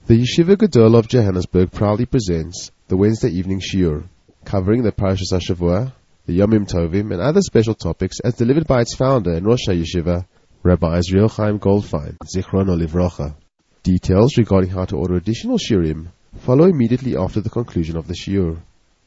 The Yeshiva Gadol of Johannesburg proudly presents the Wednesday evening shiur, covering the Parashas HaShavua, the Yomim Tovim, and other special topics as delivered by its founder and Rosh HaYeshiva, Rabbi Israel Chaim Goldfein, Zichrono Livrocha. Details regarding how to order additional shiurim follow immediately after the conclusion of the shiur.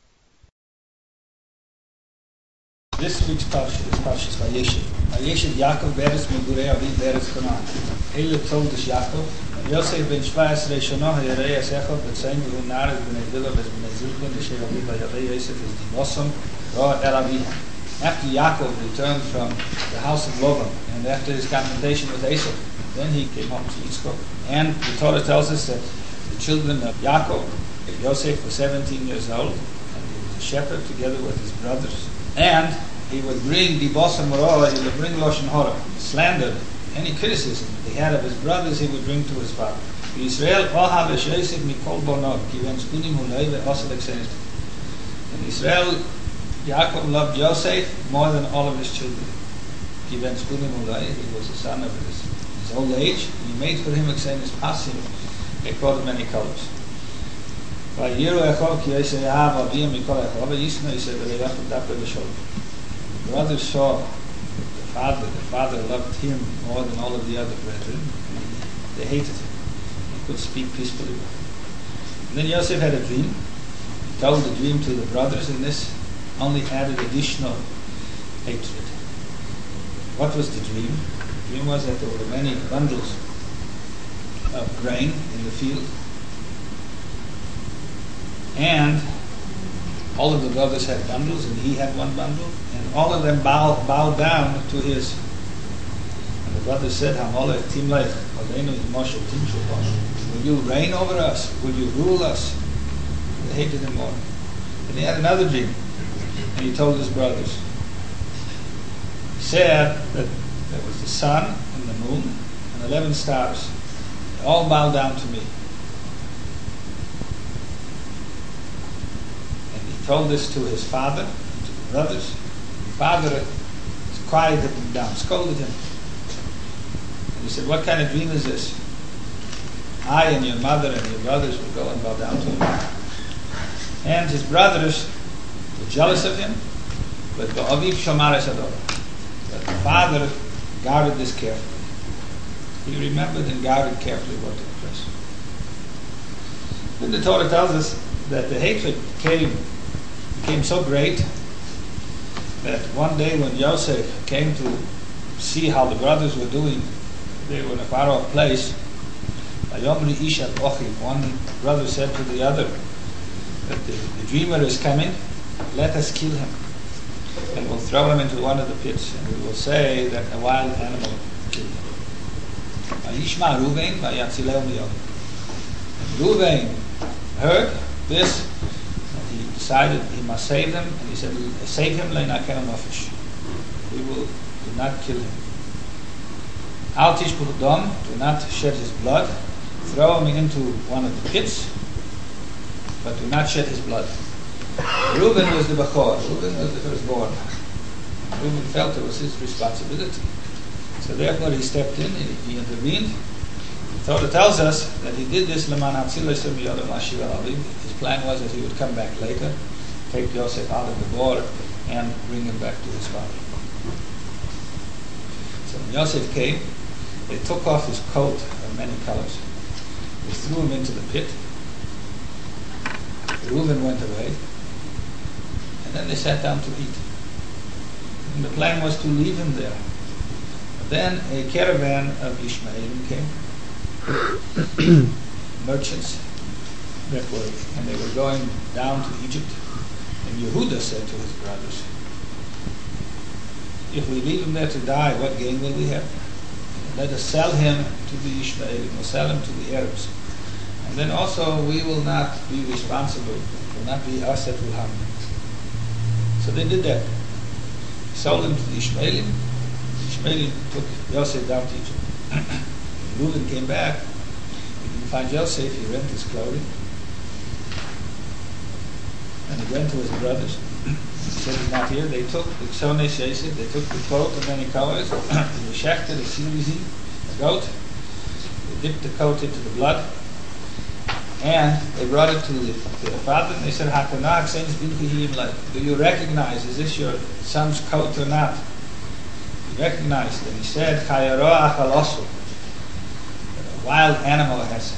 This week's parsha is Parshas Vayeshev. Vayeshev Yaakov beres Megurei Aviv beres Canaan. Eile Toldos Yaakov. Yosef ben 17 shana hayarei Echad b'tzayin v'hu naris b'nei Bila b'nei Zilpin b'shei Aviv hayarei Yosef is dimosom ra el Aviv. After Yaakov returned from the house of Lavan and after his confrontation with Esau, then he came home to Yitzchak. And the Torah tells us that the children of Yaakov, Yosef was 17 years old, and he was a shepherd together with his brothers. And he would bring dibosam ra, he would bring lashon hara, slander, any criticism that he had of his brothers, he would bring to his father. Israel ohav Yosef mikol bonov, ki ben skunim hulei ve'osel exenis. In Israel, Yaakov loved Yosef more than all of his children. Ki ben skunim hulei, he was the son of his old age, and he made for him exenis pasim, a coat of many colors. The brothers saw the father loved him more than all of the other brethren. They hated him. He could speak peacefully with him. And then Yosef had a dream. He told the dream to the brothers, and this only added additional hatred. What was the dream? The dream was that there were many bundles of grain in the field, and all of the brothers had bundles, and he had one bundle, and all of them bowed down to his. And the brothers said, will you reign over us? Will you rule us? They hated him more. And he had another dream, and he told his brothers. He said that there was the sun and the moon and 11 stars. They all bowed down to me. Told this to his father, to the brothers. The father quieted him down, scolded him. And he said, what kind of dream is this? I and your mother and your brothers will go and bow down to him. And his brothers were jealous of him, but the father guarded this carefully. He remembered and guarded carefully what took place. Then the Torah tells us that the hatred became so great that one day when Yosef came to see how the brothers were doing, they were in a far off place. One brother said to the other that the dreamer is coming, let us kill him, and we'll throw him into one of the pits, and we will say that a wild animal killed him. Reuven heard this, decided he must save them, and he said, save him, we will do not kill him. Al tishpuch dam, do not shed his blood. Throw him into one of the pits, but do not shed his blood. Reuben was the Bachor, Reuben was the firstborn. Reuben felt it was his responsibility. So therefore he stepped in, he intervened. The Torah tells us that he did this leman hatzilas miyodam lashiva aviv. His plan was that he would come back later, take Yosef out of the war, and bring him back to his father. So when Yosef came, they took off his coat of many colors. They threw him into the pit. Reuben went away, and then they sat down to eat. And the plan was to leave him there. But then a caravan of Ishmaelim came. Merchants and they were going down to Egypt, and Yehuda said to his brothers, if we leave him there to die, what gain will we have? Let us sell him to the Ishmaelim, or sell him to the Arabs, and then also we will not be responsible. It will not be us that will harm him. So they did that. Sold him to the Ishmaelim. The Ishmaelim took Yosef down to Egypt. Reuben came back. He didn't find Yosef. He rent his clothing, and he went to his brothers. He said he's not here. They took the Ksones Yosef. They took the coat of many colors. They shechted a silvizi, a goat. They dipped the coat into the blood, And they brought it to the father, and they said, do you recognize, is this your son's coat or not? He recognized it. He said, a wild animal has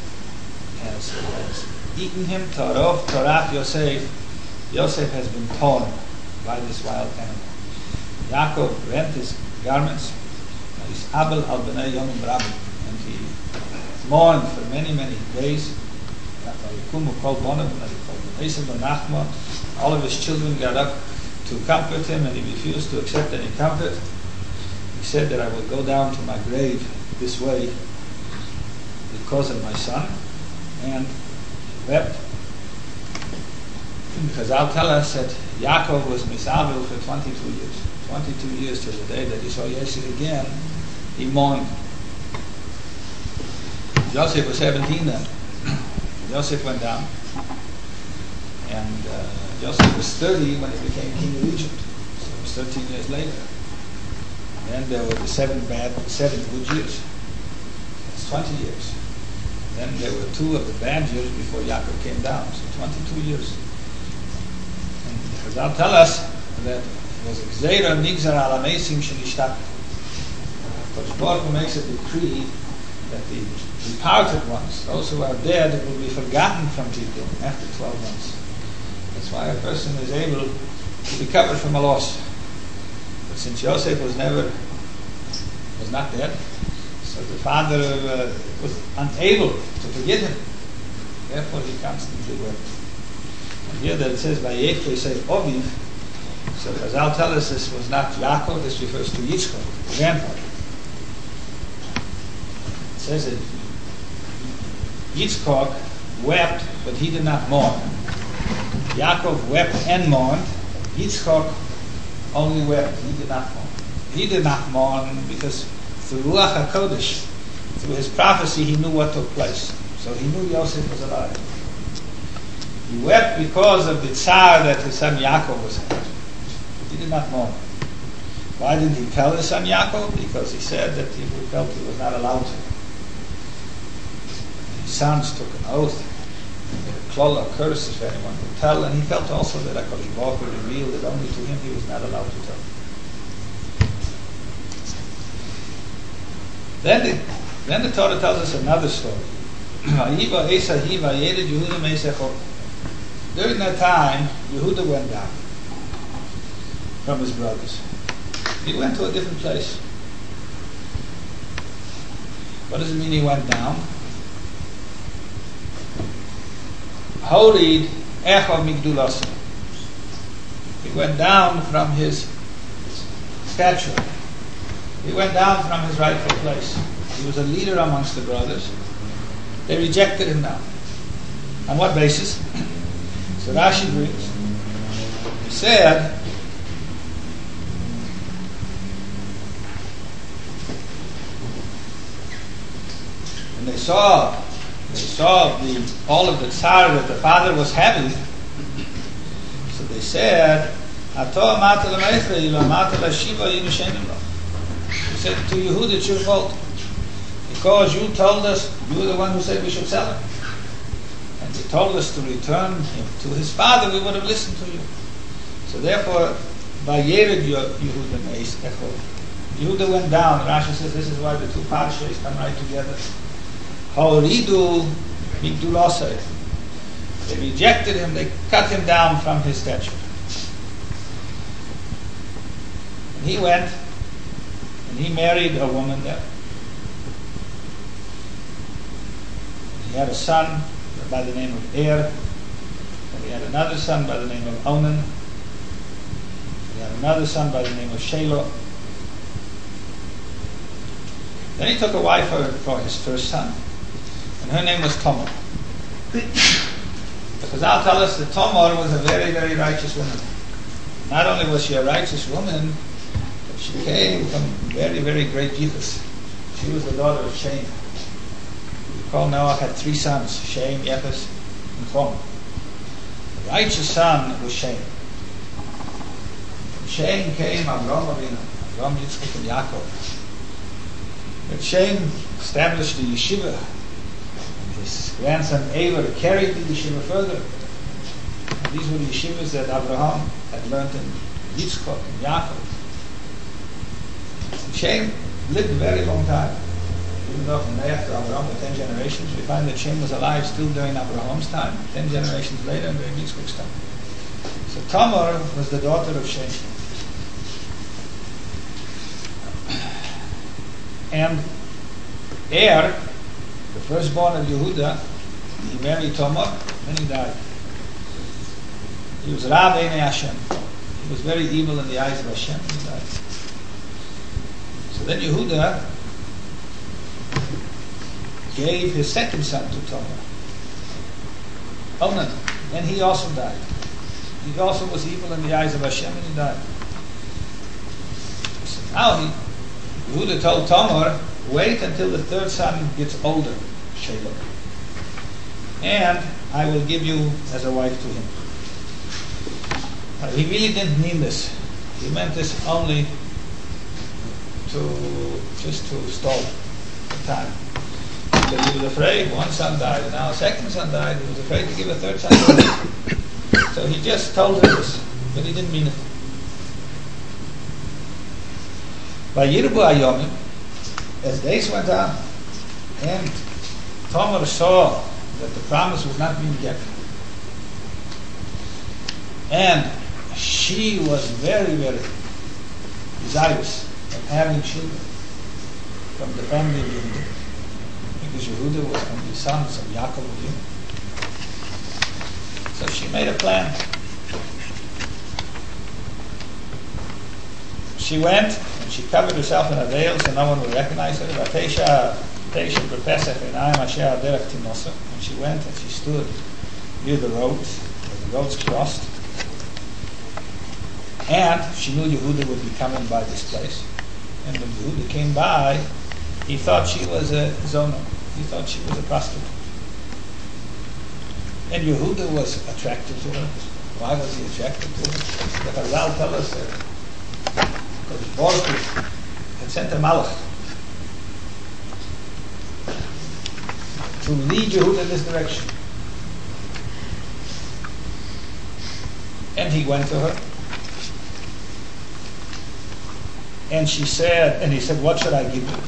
eaten him. Toraf Yosef. Yosef has been torn by this wild animal. Yaakov rent his garments. And he mourned for many, many days. All of his children got up to comfort him, and he refused to accept any comfort. He said that I will go down to my grave this way because of my son, and wept. Because I'll tell us that Yaakov was misavil for 22 years. 22 years till the day that he saw Yosef again, he mourned. Joseph was 17 then. Joseph went down, and Joseph was 30 when he became king of Egypt. So it was 13 years later. And then there were the 7 good years. That's 20 years. And then there were 2 of the bad years before Yaakov came down. So 22 years. And Chazal tell us that it was a gzeira nigzar al hamesim shenishtaku. Kodesh Baruch Hu makes a decree that the departed ones, those who are dead, will be forgotten from people after 12 months. That's why a person is able to be covered from a loss. But since Yosef was not dead, so the father was unable to forgive him. Therefore he constantly wept. And here that it says, Vayekre say Oviv, so Chazal tell us this was not Yaakov, this refers to Yitzchak, the grandfather. It says that Yitzchak wept, but he did not mourn. Yaakov wept and mourned. Yitzchak only wept, he did not mourn. He did not mourn because through Ruach HaKodesh, through his prophecy, he knew what took place. So he knew Yosef was alive. He wept because of the tsar that his son Yaakov was having. He did not mourn. Why didn't he tell his son Yaakov? Because he said that he felt he was not allowed to. His sons took an oath, a klol, a curse if anyone would tell, and he felt also that HaKadosh Baruch Hu revealed that only to him he was not allowed to tell. Then the Torah tells us another story. During that time, Yehuda went down from his brothers. He went to a different place. What does it mean he went down? Horid Echo Migdulasa. He went down from his stature. He went down from his rightful place. He was a leader amongst the brothers. They rejected him now. On what basis? So Rashi brings. He said, and they saw all of the tsar that the father was having. So they said, he said to Yehuda, it's your fault. Because you told us, you were the one who said we should sell him. And you told us to return him to his father, we would have listened to you. So therefore, Vayered Yehuda Meis Echo. Yehuda went down. Rashi says this is why the 2 parshas come right together. Horidu Migdulosai. They rejected him, they cut him down from his stature. And he went and he married a woman there. He had a son by the name of Er, and he had another son by the name of Onan. He had another son by the name of Shelah. Then he took a wife for his first son, and her name was Tamar. Because I'll tell us that Tamar was a very, very righteous woman. Not only was she a righteous woman, but she came from very, very great Yichus. She was the daughter of Shem. Noah had 3 sons, Shem, Yefes, and Chom. The righteous son was Shem. From Shem came Avram Avinu, Avram, Yitzchak, and Yaakov. But Shem established the yeshiva in his grandson Ever carried the yeshiva further. And these were the yeshivas that Abraham had learned in Yitzchak and Yaakov. And Shem lived a very long time. Even though from after Abraham, for 10 generations, we find that Shem was alive still during Abraham's time, 10 generations later, and during Yitzchak's time. So Tamar was the daughter of Shem. And the firstborn of Yehuda, he married Tamar, and he died. He was Ra b'nei Hashem. He was very evil in the eyes of Hashem, and he died. So then Yehuda gave his second son to Tamar, Onan, and he also died. He also was evil in the eyes of Hashem, and he died. So now Yehuda told Tamar, wait until the third son gets older, Shelah, and I will give you as a wife to him. He really didn't mean this. He meant this only to stall the time. Because he was afraid one son died, and now a second son died. He was afraid to give a third son. So he just told her this, but he didn't mean it. By Yirbu Ayomim, as days went on, and Tamar saw that the promise was not being kept, and she was very, very desirous of having children from the family of Yehuda, because Yehuda was from the sons of Yaakov Avinu. So she made a plan. She went and she covered herself in a veil so no one would recognize her. And she went and she stood near the roads, where the roads crossed. And she knew Yehuda would be coming by this place. And when Yehuda came by, he thought she was a zona. He thought she was a prostitute. And Yehuda was attracted to her. Why was he attracted to her? The Chazal tell us that because Baruch had sent a malach to lead Yehuda in this direction. And he went to her. And he said, what should I give you?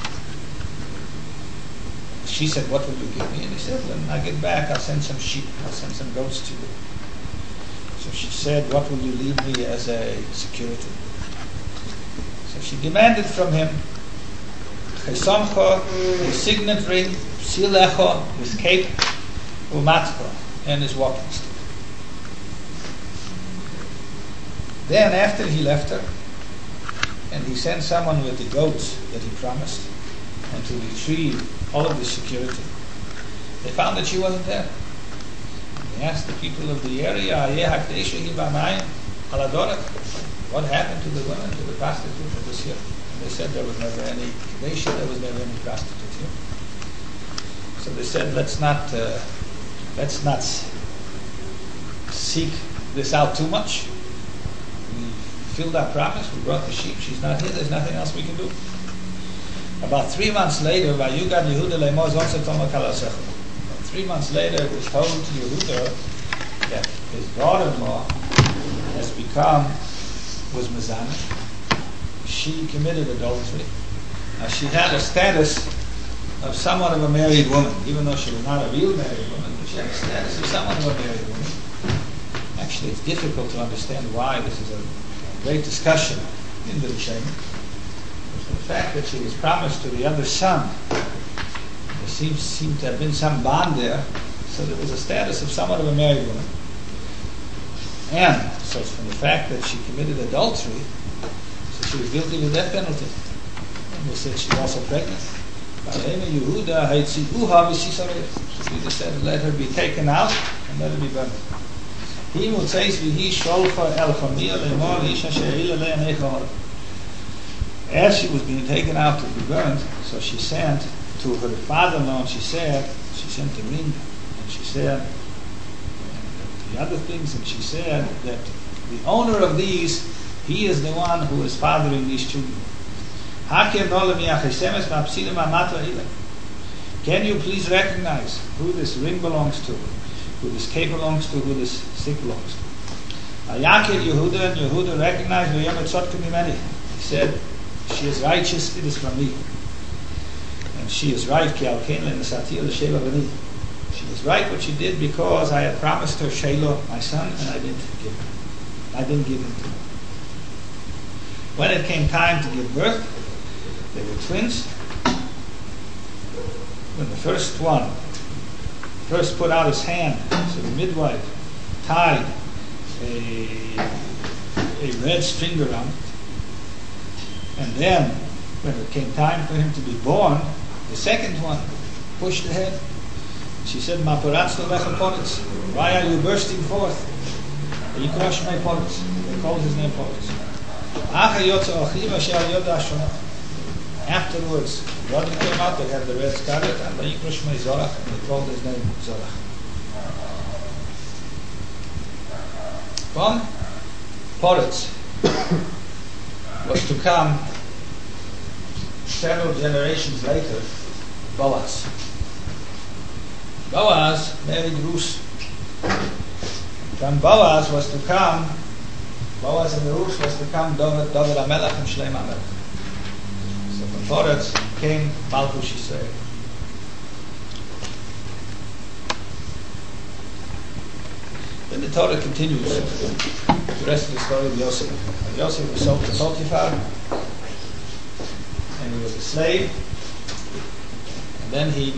She said, what will you give me? And he said, when I get back, I'll send some sheep, I'll send some goats to you. So she said, what will you leave me as a security? So she demanded from him, Chesomcha, his signet ring, Psilecha, his cape, Umatcha, and his walking stick. Then after he left her, and he sent someone with the goats that he promised, and to retrieve all of the security, they found that she wasn't there. They asked the people of the area, what happened to the women, to the prostitute that was here? And they said there was never any Kadesha, there was never any prostitute here. So they said, let's not seek this out too much. We filled our promise, we brought the sheep, she's not here, there's nothing else we can do. About 3 months later, 3 months later, it was told to Yehuda that his daughter-in-law was Mezanah. She committed adultery. Now she had a status of somewhat of a married woman, even though she was not a real married woman, but she had a status of somewhat of a married woman. Actually, it's difficult to understand why. This is a great discussion in the Rishonim. The fact that she was promised to the other son, there seemed to have been some bond there, so there was a status of somewhat of a married woman. And so from the fact that she committed adultery, so she was guilty of the death penalty. And they said she was also pregnant. So Jesus said, let her be taken out and let her be burned. As she was being taken out to be burned, so she sent to her father-in-law, and she sent a ring, and she said the other things, and she said that the owner of these, he is the one who is fathering these children. can you please recognize who this ring belongs to, who this cape belongs to, who this stick belongs to? Yakir Yehuda, and Yehuda recognized he said, she is righteous, it is from me. And she is right, she is right what she did, because I had promised her Shelah, my son, and I didn't give him. I didn't give him to her. When it came time to give birth, they were twins. When the first one first put out his hand, so the midwife tied a red string around it. And then, when it came time for him to be born, the second one pushed ahead. She said, why are you bursting forth? You crushed my pockets. They called his name pockets. Afterwards, brother came out, they had the red scarlet, and they called his name Zorach. From Poretz was to come several generations later, Boaz. Boaz married Ruth. From Boaz was to come, Boaz and Ruth was to come David HaMelech and Shlomo HaMelech. So from Poretz came Malchus Yisrael. Then the Torah continues the rest of the story of Yosef. Yosef was sold to Potiphar, and he was a slave. And then he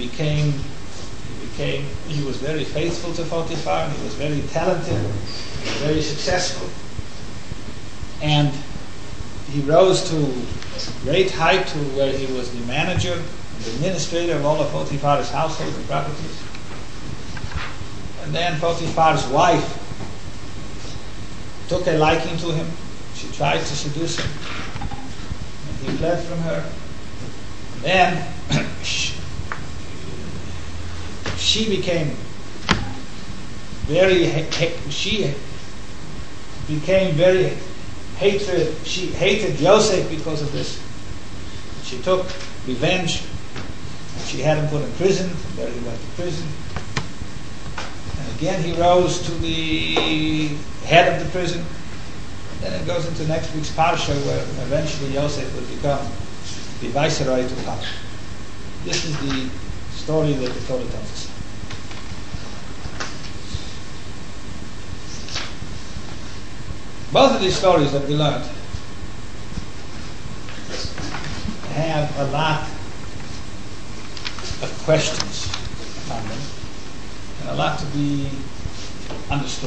was very faithful to Potiphar, and he was very talented, very successful. And he rose to great height to where he was the manager and the administrator of all of Potiphar's household and properties. And then Potiphar's wife took a liking to him. She tried to seduce him, and he fled from her. And then she became very hatred. She hated Yosef because of this. She took revenge. She had him put in prison. There he went to prison. And again he rose to the head of the prison. And then it goes into next week's parsha, where eventually Yosef will become the viceroy to power. This is the story that the Torah tells us. Both of these stories that we learned have a lot of questions on them, and a lot to be understood.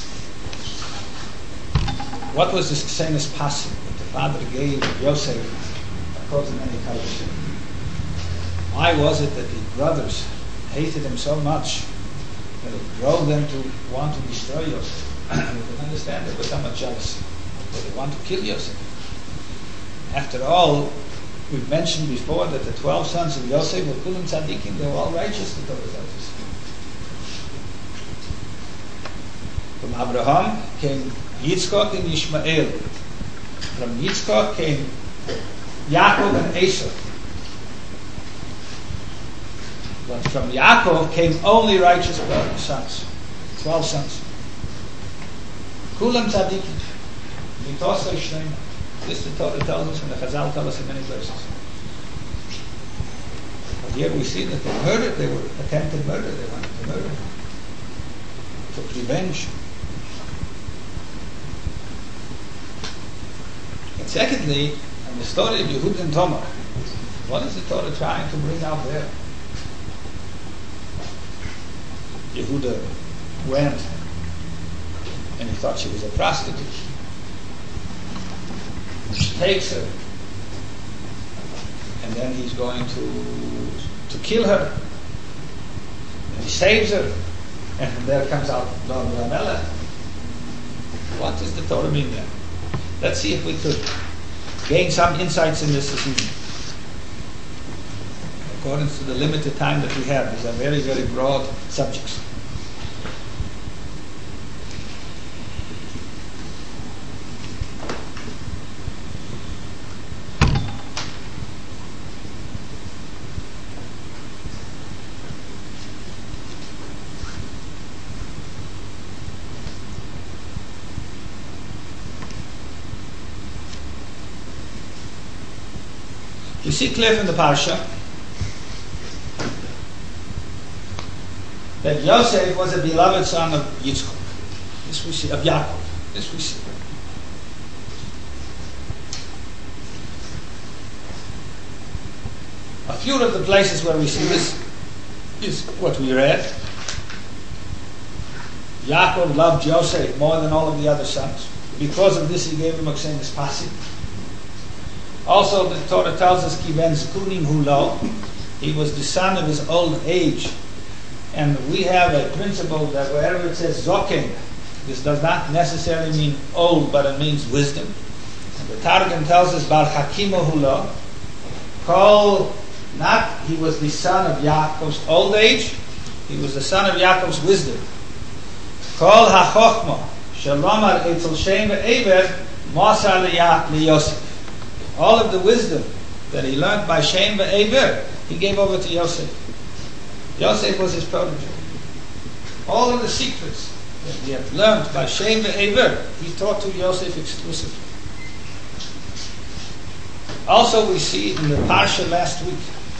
What was the Ksenes Pasuk that the father gave Yosef according to any colors? Why was it that the brothers hated him so much that it drove them to want to destroy Yosef? We can understand they were somewhat jealous, but they want to kill Yosef. After all, we've mentioned before that the 12 sons of Yosef were Kulim Tzadikim, they were all righteous, the Torah tells us. From Abraham came Yitzchak and Ishmael. From Yitzchak came Yaakov and Esau. But from Yaakov came only righteous sons, 12 sons. Kulam tzadikim, mitosei shneima. This the Torah tells us, and the Chazal tell us in many places. But here we see that they were attempted murder, they wanted to murder, took revenge. And secondly, in the story of Yehud and Tamar, what is the Torah trying to bring out there? Yehuda went, and he thought she was a prostitute. He takes her, and then he's going to kill her. And he saves her, and from there comes out David HaMelech. What does the Torah mean there? Let's see if we could gain some insights in this evening. According to the limited time that we have, these are very, very broad subjects. We see clear from the parsha that Yosef was a beloved son of Yitzchak. This we see, of Yaakov. This we see. A few of the places where we see this is what we read. Yaakov loved Yosef more than all of the other sons. Because of this, he gave him a Ksenis Pasik. Also, the Torah tells us, Ki ben zkunim hu lo. He was the son of his old age. And we have a principle that wherever it says zoken, this does not necessarily mean old, but it means wisdom. And the Targum tells us, bar hakimo hu lo. Not he was the son of Yaakov's old age, he was the son of Yaakov's wisdom. Kol ha-chochma shalomar etzel Shem ve'ever mosar liyosef. All of the wisdom that he learned by Shem ve'ever, he gave over to Yosef. Yosef was his protege. All of the secrets that he had learned by Shem ve'ever, he taught to Yosef exclusively. Also, we see in the parsha last week,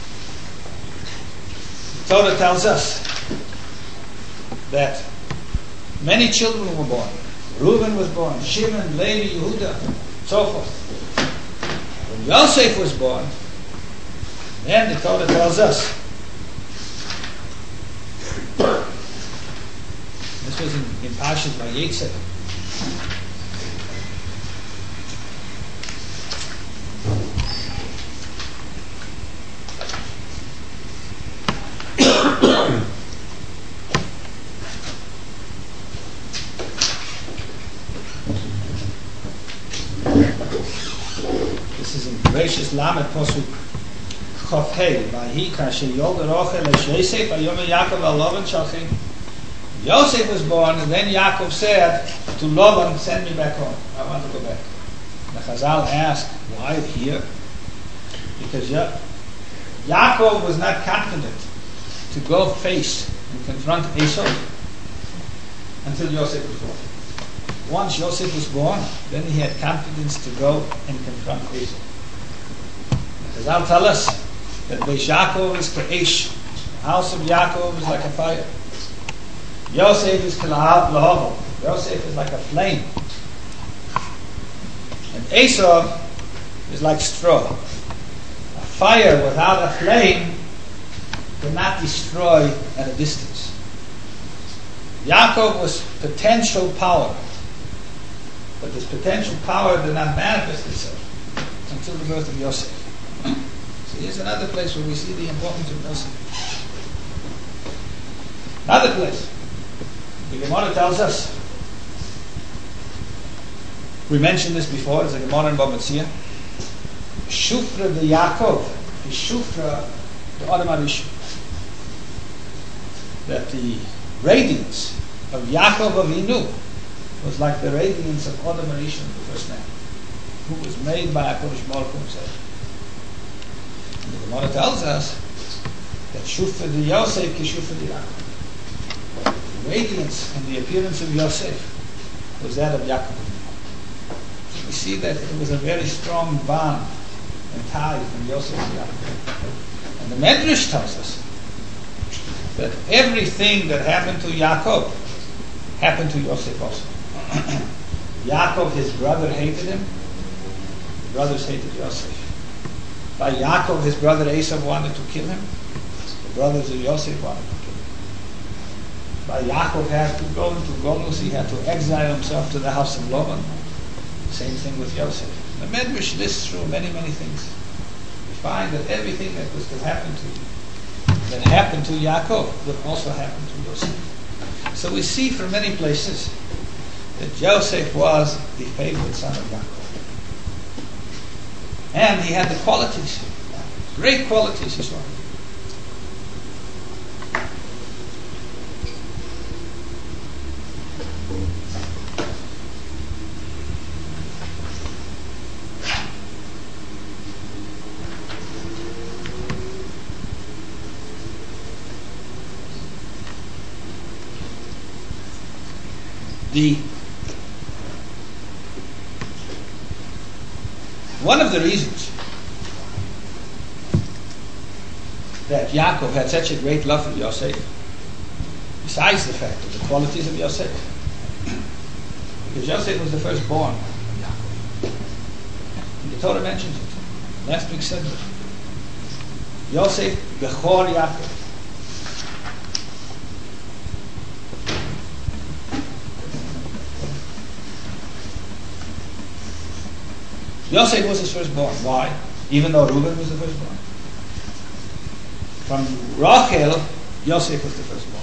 the Torah tells us that many children were born. Reuben was born, Shimon, Levi, Yehuda, so forth. When Yosef was born, then the Torah tells us, this was in Parshas Vayetze, Bereshis Lamed Posuk Chof Hei Vahi Kasher Yod Rochel Yosef Vayom Yaakov al Lavan Shalchim. Yosef was born, and then Yaakov said to Lavan, "Send me back home. I want to go back." The Chazal asked, "Why here?" Because Yaakov was not confident to go face and confront Esau until Yosef was born. Once Yosef was born, then he had confidence to go and confront Esau. Chazal tell us that Beis Yaakov is Ka'esh. The house of Yaakov is like a fire. Yosef is Ka'lahav. Yosef is like a flame. And Esau is like straw. A fire without a flame cannot destroy at a distance. Yaakov was potential power. But this potential power did not manifest itself until the birth of Yosef. So here's another place where we see the importance of Yosef. Another place. The Gemara tells us, we mentioned this before, it's a Gemara in Bava Metzia. Shufra de Yaakov is Shufra de Adam HaRishon. That the radiance of Yaakov Avinu was like the radiance of Adam HaRishon, the first man, who was made by HaKadosh Baruch Hu himself. And the Gemara tells us that Shufra de Yosef is Shufra de Yaakov. The radiance and the appearance of Yosef was that of Yaakov. So we see that it was a very strong bond and tie from Yosef to Yaakov. And the Medrash tells us that everything that happened to Yaakov happened to Yosef also. Yaakov, his brother, hated him. The brothers hated Yosef. By Yaakov, his brother Esau wanted to kill him. The brothers of Yosef wanted to kill him. By Yaakov had to go into Golus, he had to exile himself to the house of Lavan. Same thing with Yosef. The Medrash lists through many, many things. We find that everything that was to happen to that happened to Yaakov would also happen to Yosef. So we see from many places that Joseph was the favorite son of Yaakov. And he had the qualities, great qualities he saw. One of the reasons that Yaakov had such a great love for Yosef, besides the fact of the qualities of Yosef. Because Yosef was the firstborn of Yaakov. And the Torah mentions it. Last week said it. Yosef Bechor Yaakov. Yosef was his firstborn. Why? Even though Reuben was the firstborn. From Rachel, Yosef was the firstborn.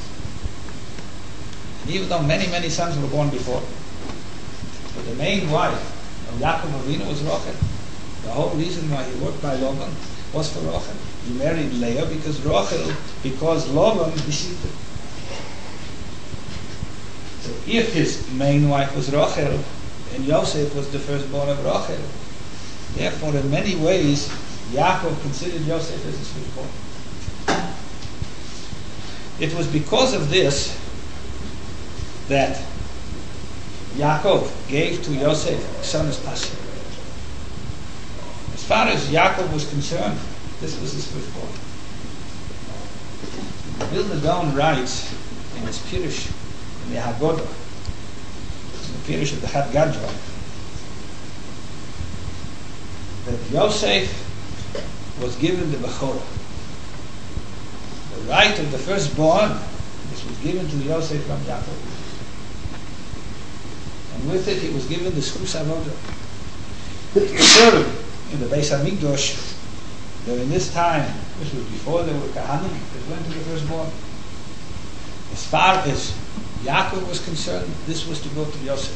And even though many, many sons were born before, but the main wife of Yaakov Avinu was Rachel. The whole reason why he worked by Laban was for Rachel. He married Leah because Laban deceived him. So if his main wife was Rachel, and Yosef was the firstborn of Rachel, therefore in many ways Yaakov considered Yosef as his firstborn. It was because of this that Yaakov gave to Yosef Ksanas Pasim. As far as Yaakov was concerned, this was his firstborn. Vilna Gaon writes in his Pirush, in the Haggadah, the Pirush of the Chat Gadol, that Yosef was given the Bechorah. The right of the firstborn, this was given to Yosef from Yaakov. And with it, he was given the Schus Avodah. To serve in the Beis HaMikdash, during this time, this was before there were Kahanim that went to the firstborn. As far as Yaakov was concerned, this was to go to Yosef.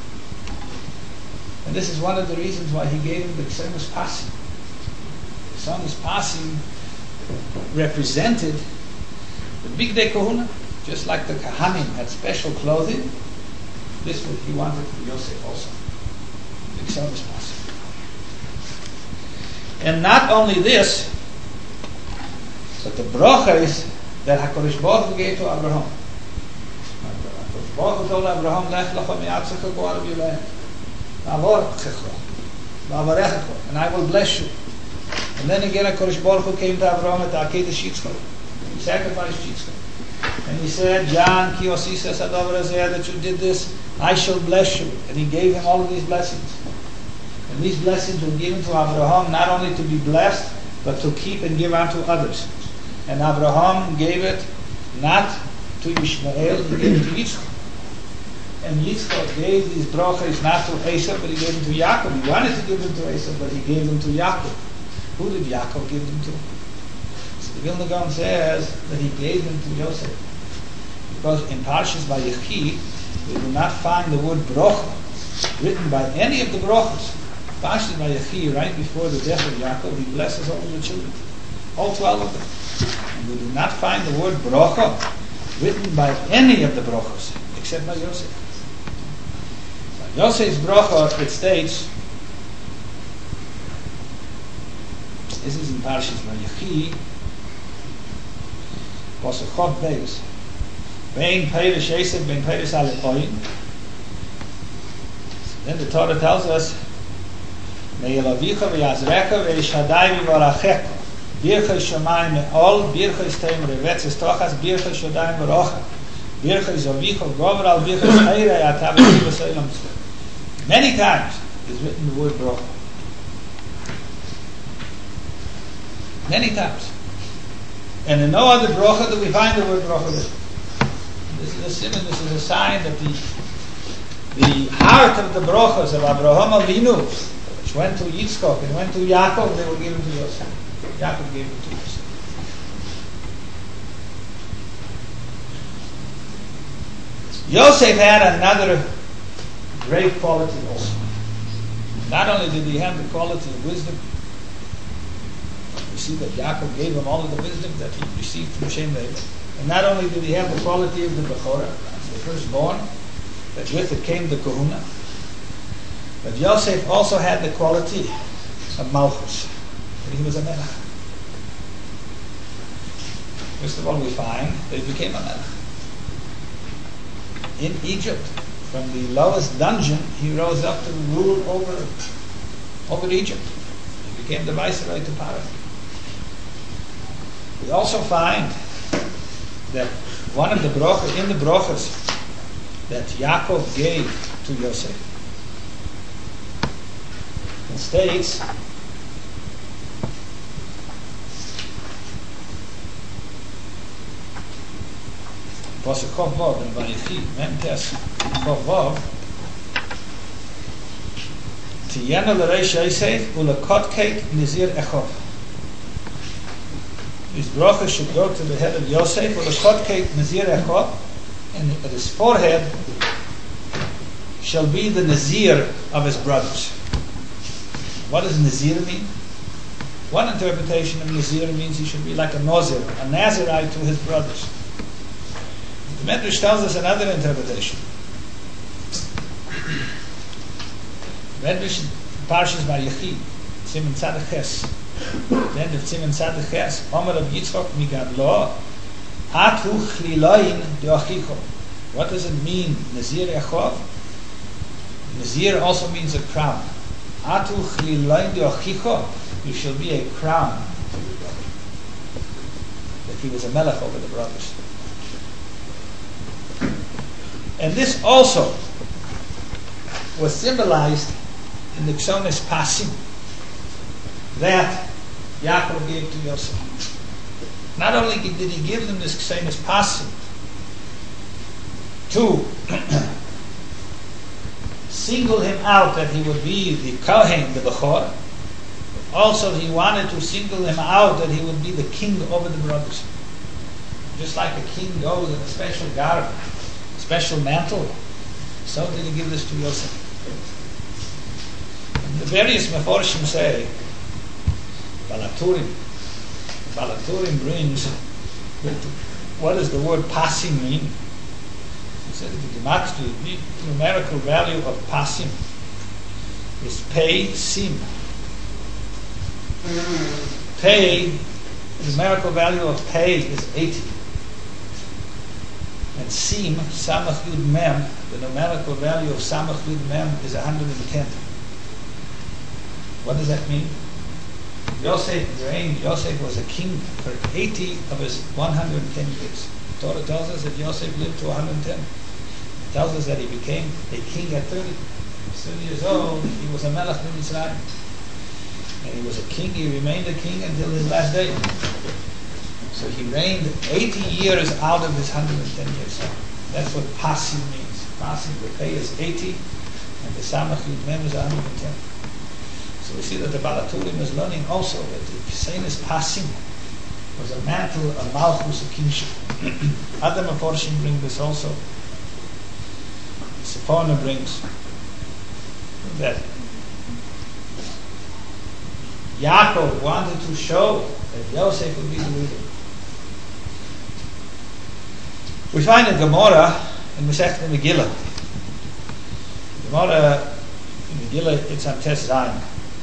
And this is one of the reasons why he gave him the Ksanas Pasim. The Ksanas Pasim represented the Bigdei Kohuna. Just like the Kahanim had special clothing, this was he wanted for Yosef also. The Ksanas Pasim. And not only this, but the bracha is that HaKadosh Baruch Hu gave to Abraham. HaKadosh Baruch Hu told Abraham, Lech lecha mi'atzecha go out of your land. And I will bless you. And then again HaKadosh Baruch Hu came to Abraham at the Akedah Shitzchak. He sacrificed Shitzchak. And he said, Jan ki osisa sadavar hazeh, that you did this, I shall bless you. And he gave him all of these blessings. And these blessings were given to Abraham not only to be blessed, but to keep and give unto others. And Abraham gave it not to Ishmael, he gave it to Yitzchak. And Yitzchak gave these brachas not to Esau, but he gave them to Yaakov. He wanted to give them to Esau, but he gave them to Yaakov. Who did Yaakov give them to? So the Vilna Gaon says that he gave them to Yosef. Because in Parshas Vayechi, we do not find the word bracha written by any of the brachas. Parshas Vayechi, right before the death of Yaakov, he blesses all of the children, all 12 of them. And we do not find the word bracha written by any of the brachas, except by Yosef. By Yosef's bracha, it states, this is in Parshas Vayechi, Pasuk Chov Beis, Bein Perish Yosef, Bein Perish Alechoim. Then the Torah tells us, Me'elavicha ve'yazrecha ve'ishadai v'varachecha birchai shamayim me'ol birchai steim revetzes tochas birchai shadayim v'rocha birchai zovicha govral birchai sheirei atav v'seilam. Many times is written the word bracha. Many times. And in no other bracha do we find the word bracha written. This is a simon, this is a sign that the heart of the brachas of Abraham Avinu, which went to Yitzchak and went to Yaakov, they were given to Yosef. Yaakov gave them to Yosef. Yosef had another great quality also. Not only did he have the quality of wisdom, we see that Yaakov gave him all of the wisdom that he received from Shem David. And not only did he have the quality of the Bechorah, the firstborn, that with it came the Kahuna, but Yosef also had the quality of Malchus, that he was a Melech. First of all, we find that he became a Melech. In Egypt, from the lowest dungeon, he rose up to rule over Egypt. He became the viceroy to Pharaoh. We also find that one of the brachas, in the brachas that Yaakov gave to Yosef, it states, Pasuk Chav Vav in Vayechi, Memtes Chav Vav, Tiyena l'reish Yosef u'lekotkek nizir echov. His bracha should go to the head of Yosef u'lekotkek nizir echov, and at his forehead shall be the nazir of his brothers. What does nazir mean? One interpretation of nazir means he should be like a nazir, a Nazirite to his brothers. The Medrash tells us another interpretation. Medrash Parshas Vayechi, Siman Tzaddik Ches. The end of Siman Tzaddik Ches, Omer of Yitzchok Migadlo, Atu Chliloin Deochicho. What does it mean, Nazir Echov? Nazir also means a crown. Atu Chliloin Deochicho, you shall be a crown. That he was a melech over the brothers. And this also was symbolized in the Ksonis Pasim that Yaakov gave to Yosef. Not only did he give them this Ksonis Pasim to single him out that he would be the Kohen, the Bechor, also he wanted to single him out that he would be the king over the brothers. Just like a king goes in a special garb, special mantle, so did he give this to Yosef. And the various Meforshim say, Balaturim brings, what does the word pasim mean? He said that the numerical value of pasim is pei sim. Pei, the numerical value of pei is 80. And Sim, Samach Yud Mem, the numerical value of Samach Yud Mem is 110. What does that mean? Yosef reigned, Yosef was a king for 80 of his 110 years. The Torah tells us that Yosef lived to 110. It tells us that he became a king at 30. 30 years old, he was a melech in Israel. And he was a king, he remained a king until his last day. So he reigned 80 years out of his 110 years. That's what pasim means. Pasim, the pay is 80, and the samach yud mem is 110. So we see that the Balaturim is learning also that the Ksenis Pasim was a mantle, a malchus, a kingship. Other Meforshim bring this also. Sephona brings that Yaakov wanted to show that Yosef would be the leader. We find in Gemara in Masechta Megillah. Gemara in Megillah, it's on Tes Zayin.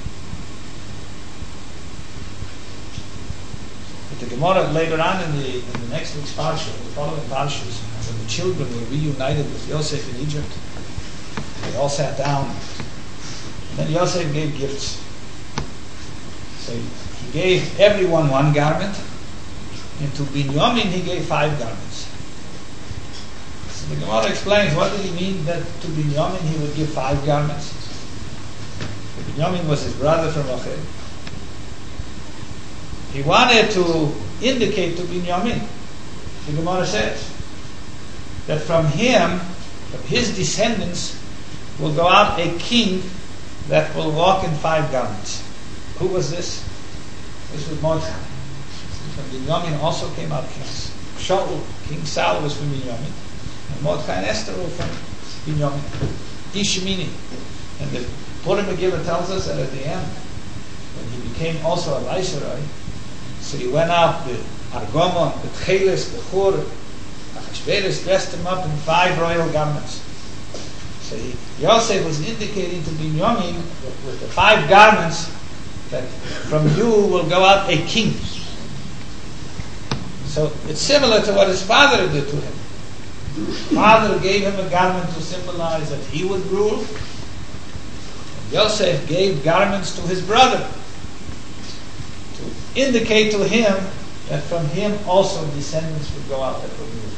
But the Gemara later on in the next week's parsha, the following parshas, when the children were reunited with Yosef in Egypt, they all sat down, and then Yosef gave gifts. So he gave everyone one garment, and to Binyamin he gave 5 garments. So the Gemara explains, what did he mean that to Binyamin he would give 5 garments? Binyamin was his brother from Rachel. He wanted to indicate to Binyamin, the Gemara says, that from him, from his descendants, will go out a king that will walk in 5 garments. Who was this? This was Mordechai. From Binyamin also came out kings. Shaul, King Saul was from Binyamin. And Mordechai and Esther were from Binyamin. Ishmini. And the Purim Megillah tells us that at the end, when he became also a viceroy, so he went out, the Argomon, the Tcheles, the Chur, Achashverosh dressed him up in 5 royal garments. So Yosef was indicating to Binyamin with the 5 garments that from you will go out a king. So it's similar to what his father did to him. Father gave him a garment to symbolize that he would rule. And Yosef gave garments to his brother to indicate to him that from him also descendants would go out that would rule.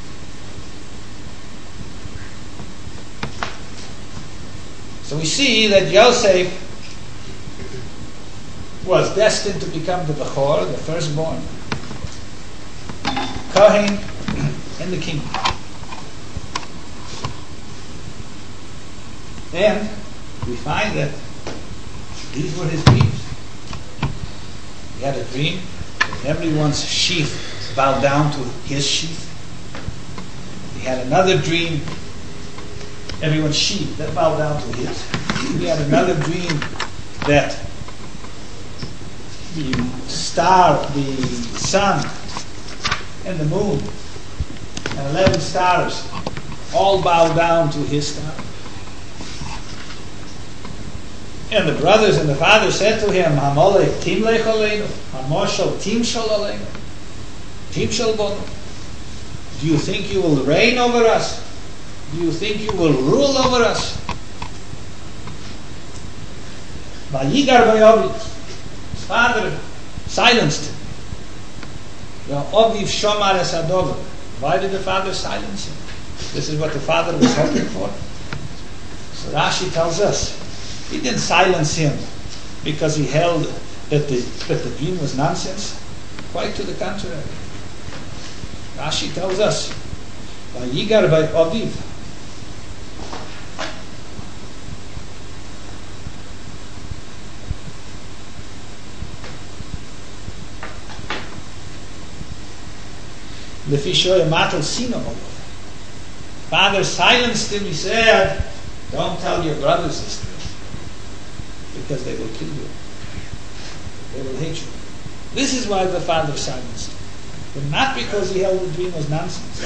So we see that Yosef was destined to become the Bechor, the firstborn, Kohen in the kingdom. And we find that these were his dreams. He had a dream that everyone's sheath bowed down to his sheath. He had another dream, everyone's sheep that bowed down to his. He had another dream that the star, the sun, and the moon, and 11 stars all bow down to his star. And the brothers and the father said to him, Hamolech timlech aleinu, Hamoshel timshol aleinu, timshol bono. Do you think you will reign over us? Do you think you will rule over us? Vayigar Bayovi. His father silenced him. Oviv Shomar es Adover. Why did the father silence him? This is what the father was hoping for. So Rashi tells us, he didn't silence him because he held that the dream was nonsense. Quite to the contrary. Rashi tells us, Vayigar Bayoviv. Father silenced him. He said, don't tell your brothers this dream, because they will kill you. They will hate you. This is why the father silenced him. But not because he held the dream was nonsense.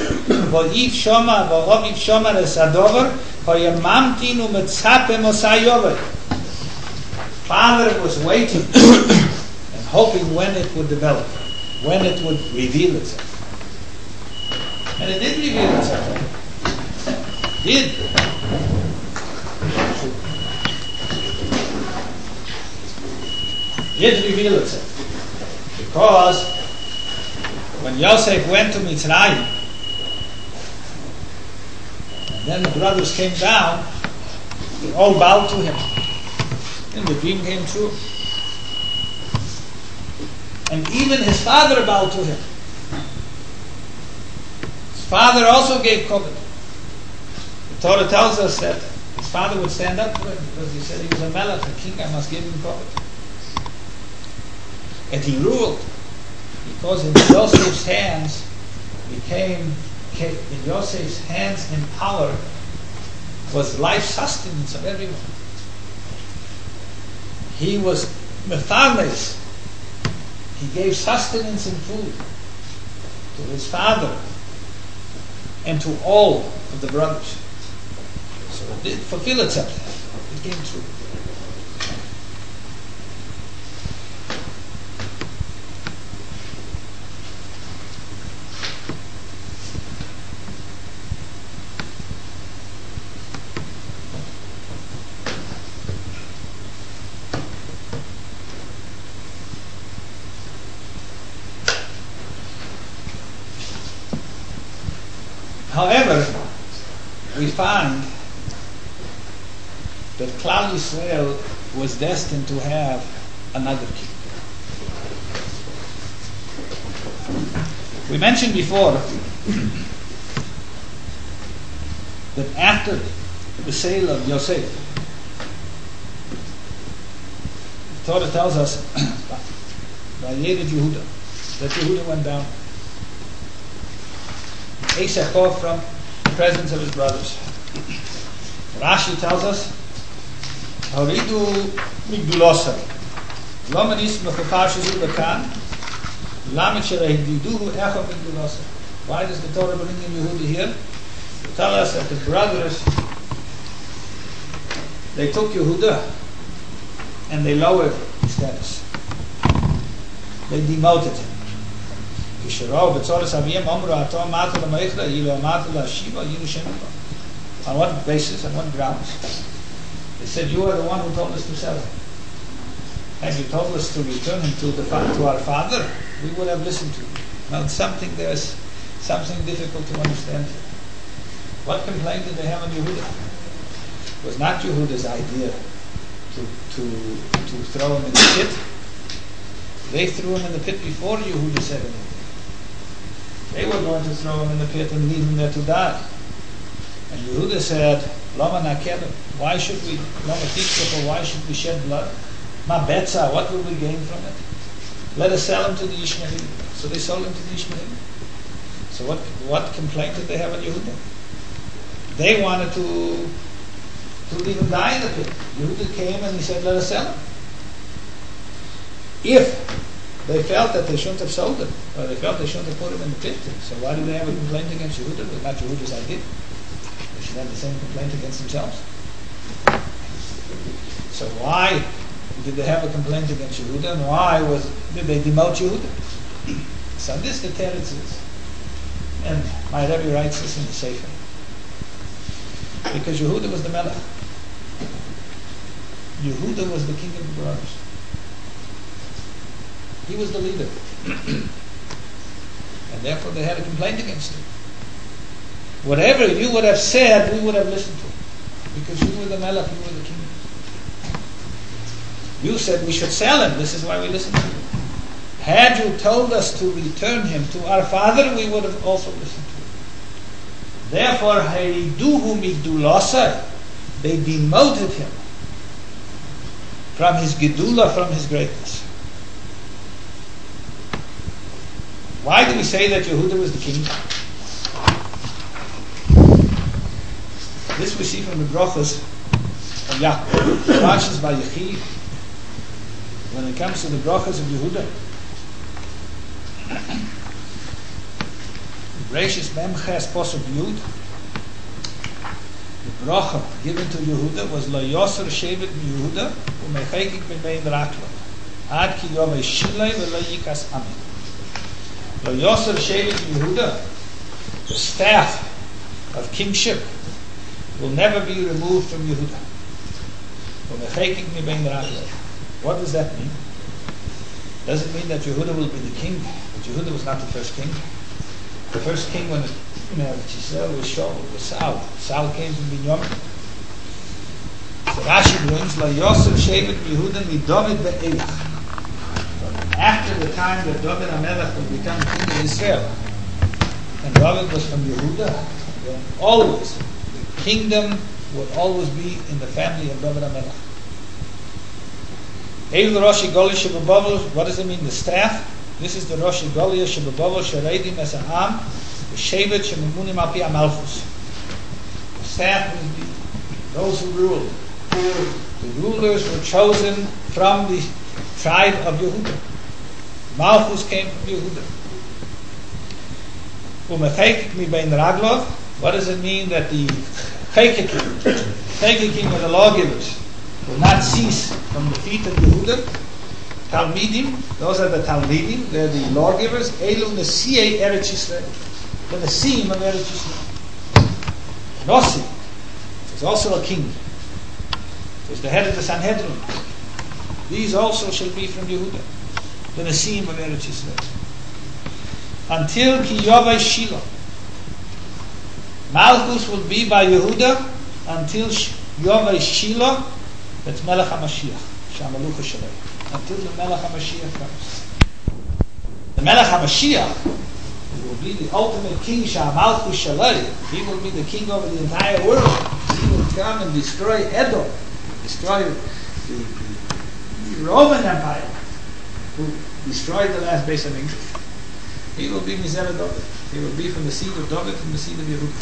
Father was waiting and hoping when it would develop, when it would reveal itself. And it did reveal itself. It did. It did reveal itself. Because when Yosef went to Mitzrayim, and then the brothers came down, they all bowed to him. And the dream came true. And even his father bowed to him. Father also gave covenant. The Torah tells us that his father would stand up for him because he said he was a melech, a king, I must give him covenant. And he ruled because in Joseph's hands in Joseph's hands in power was life sustenance of everyone. He was mefarnes. He gave sustenance and food to his father and to all of the brothers. So it did fulfill itself. It came true. However, we find that Klal Yisrael was destined to have another king. We mentioned before that after the sale of Yosef, the Torah tells us Vayeled Yehuda, that Yehuda went down. Esau from the presence of his brothers. Rashi tells us, Horidu migdulosar. Lama nisma chapashizu bekan. Lama cherehdiduhu echo migdulosar. Why does the Torah bring in Yehuda here? To tell us that the brothers, they took Yehuda and they lowered his status. They demoted him. On what basis, on what grounds? They said, you are the one who told us to sell him. And you told us to return him to our father. we would have listened to you. Now there's something difficult to understand here. What complaint did they have on Yehuda? It was not Yehuda's idea to throw him in the pit. They threw him in the pit before Yehuda said anything. They were going to throw him in the pit and leave him there to die. And Yehuda said, Lama nakelim, why should we shed blood? Ma betza, what will we gain from it? Let us sell him to the Ishmaelim. So they sold him to the Ishmaelim. So what complaint did they have on Yehuda? They wanted to leave him die in the pit. Yehuda came and he said, let us sell him. If they felt that they shouldn't have sold him, or they felt they shouldn't have put him in the pit, so why do they have a complaint against Yehuda? It was not Yehuda's idea. They should have the same complaint against themselves. So why did they have a complaint against Yehuda, and why did they demote Yehuda? So this the teretz is. And my Rebbe writes this in the Sefer. Because Yehuda was the Melech. Yehuda was the king of the brothers. He was the leader. And therefore they had a complaint against him. Whatever you would have said, we would have listened to. Because you were the Melech, you were the king. You said we should sell him. This is why we listened to you. Had you told us to return him to our father, we would have also listened to him. Therefore, they demoted him from his gedula, from his greatness. Why do we say that Yehuda was the king? This we see from the brachos of Yaakov. Parshas Vayechi. When it comes to the brachos of Yehuda, Reishis Memches Posuk Yud, the bracha given to Yehuda was Lo Yoser Shevet Yehuda Umechekik B'Bein Raklo Ad Ki Yovei Shilei V'Lo Yikas Amin. Lo Yoser Shevet Yehuda, the staff of kingship, will never be removed from Yehuda. Umechekik B'Bein Raklo. What does that mean? Does it mean that Yehuda will be the king? But Yehuda was not the first king. The first king when Yisrael was Shaul, was Saul. Saul came from Binyamin. So Rashi brings La Yosef Shevet Yehuda Midovid Be'elach. After the time that David HaMelech will become king of Israel, and David was from Yehuda, then always the kingdom would always be in the family of David HaMelech. Eil Roshi Goli Shebabavel, what does it mean? The staff. This is the Roshi Goli Shebabavel Shereidim Esa'am, the Shevet Shemamunim Alpi Amalchus. The staff will be those who rule. The rulers were chosen from the tribe of Yehuda. Malchus came from Yehuda. Umechekik mi bein raglov. What does it mean that the chekikim are the lawgivers will not cease from the feet of Yehuda? Talmidim, those are the Talmidim, they're the lawgivers. Elu Nesiei Eretz Yisrael, the Nesim of Eretz Yisrael. Nosi is also a king. He's the head of the Sanhedrin. These also shall be from Yehuda, the Nesim of Eretz Yisrael. Until Ki Yovei Shiloh. Malchus will be by Yehuda until Yovei Shiloh, that's Melech HaMashiach, Shamalucha Shalei. Until the Melech HaMashiach comes. The Melech HaMashiach will be the ultimate king, Shamalchus Shalei. He will be the king over the entire world. He will come and destroy Edom, destroy the Roman Empire, who destroyed the last base of English. He will be Mizera David. He will be from the seed of David, from the seed of Yehuda.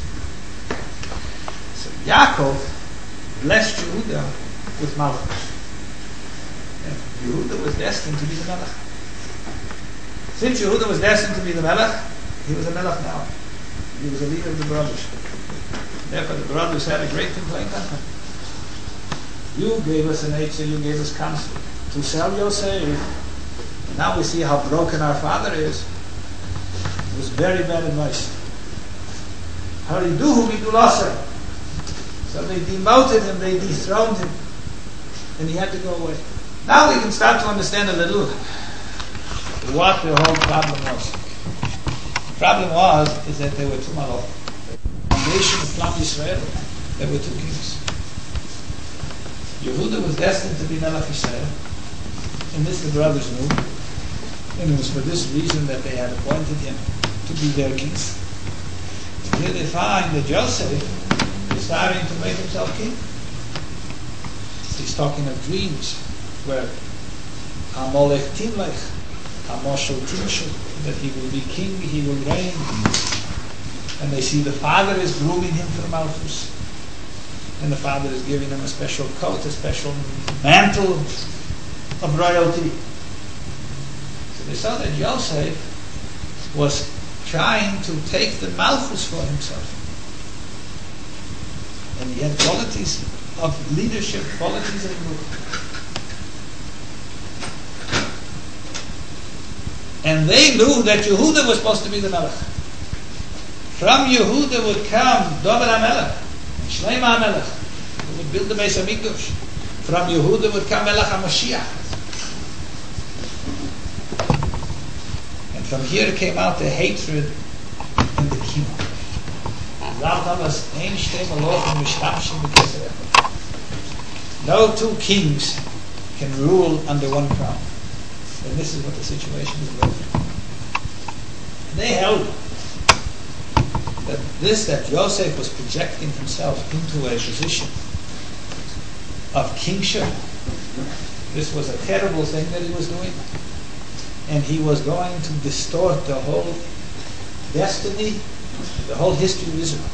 So Yaakov blessed Yehuda with Malchus. And Yehuda was destined to be the Melech. Since Yehuda was destined to be the Melech, he was a Melech now. He was a leader of the brothers. Therefore the brothers had a great complaint on him. You gave us an answer, you gave us counsel to sell your slave. And now we see how broken our father is. It was very bad advice. Hariduhu midulasa. So they demoted him, they dethroned him, and he had to go away. Now we can start to understand a little what the whole problem was. The problem is that there were two malach. The nation of Klal Yisrael, there were two kings. Yehuda was destined to be Melech Yisrael, and this the brothers knew, and it was for this reason that they had appointed him to be their king. And here they find that Joseph is starting to make himself king. He's talking of dreams where Amolech Timlech, Amoshel Timshel, that he will be king, he will reign. And they see the father is grooming him for Malchus. And the father is giving him a special coat, a special mantle of royalty. So they saw that Yosef was trying to take the Malchus for himself. And he had qualities of leadership, qualities of rule. And they knew that Yehuda was supposed to be the Melech. From Yehuda would come David HaMelech, and Shlomo HaMelech, who would build the Beis HaMikdash. From Yehuda would come Melech HaMashiach. And from here came out the hatred and the kima. No two kings can rule under one crown. And this is what the situation is like. They held that Yosef was projecting himself into a position of kingship. This was a terrible thing that he was doing. And he was going to distort the whole destiny, the whole history of Israel.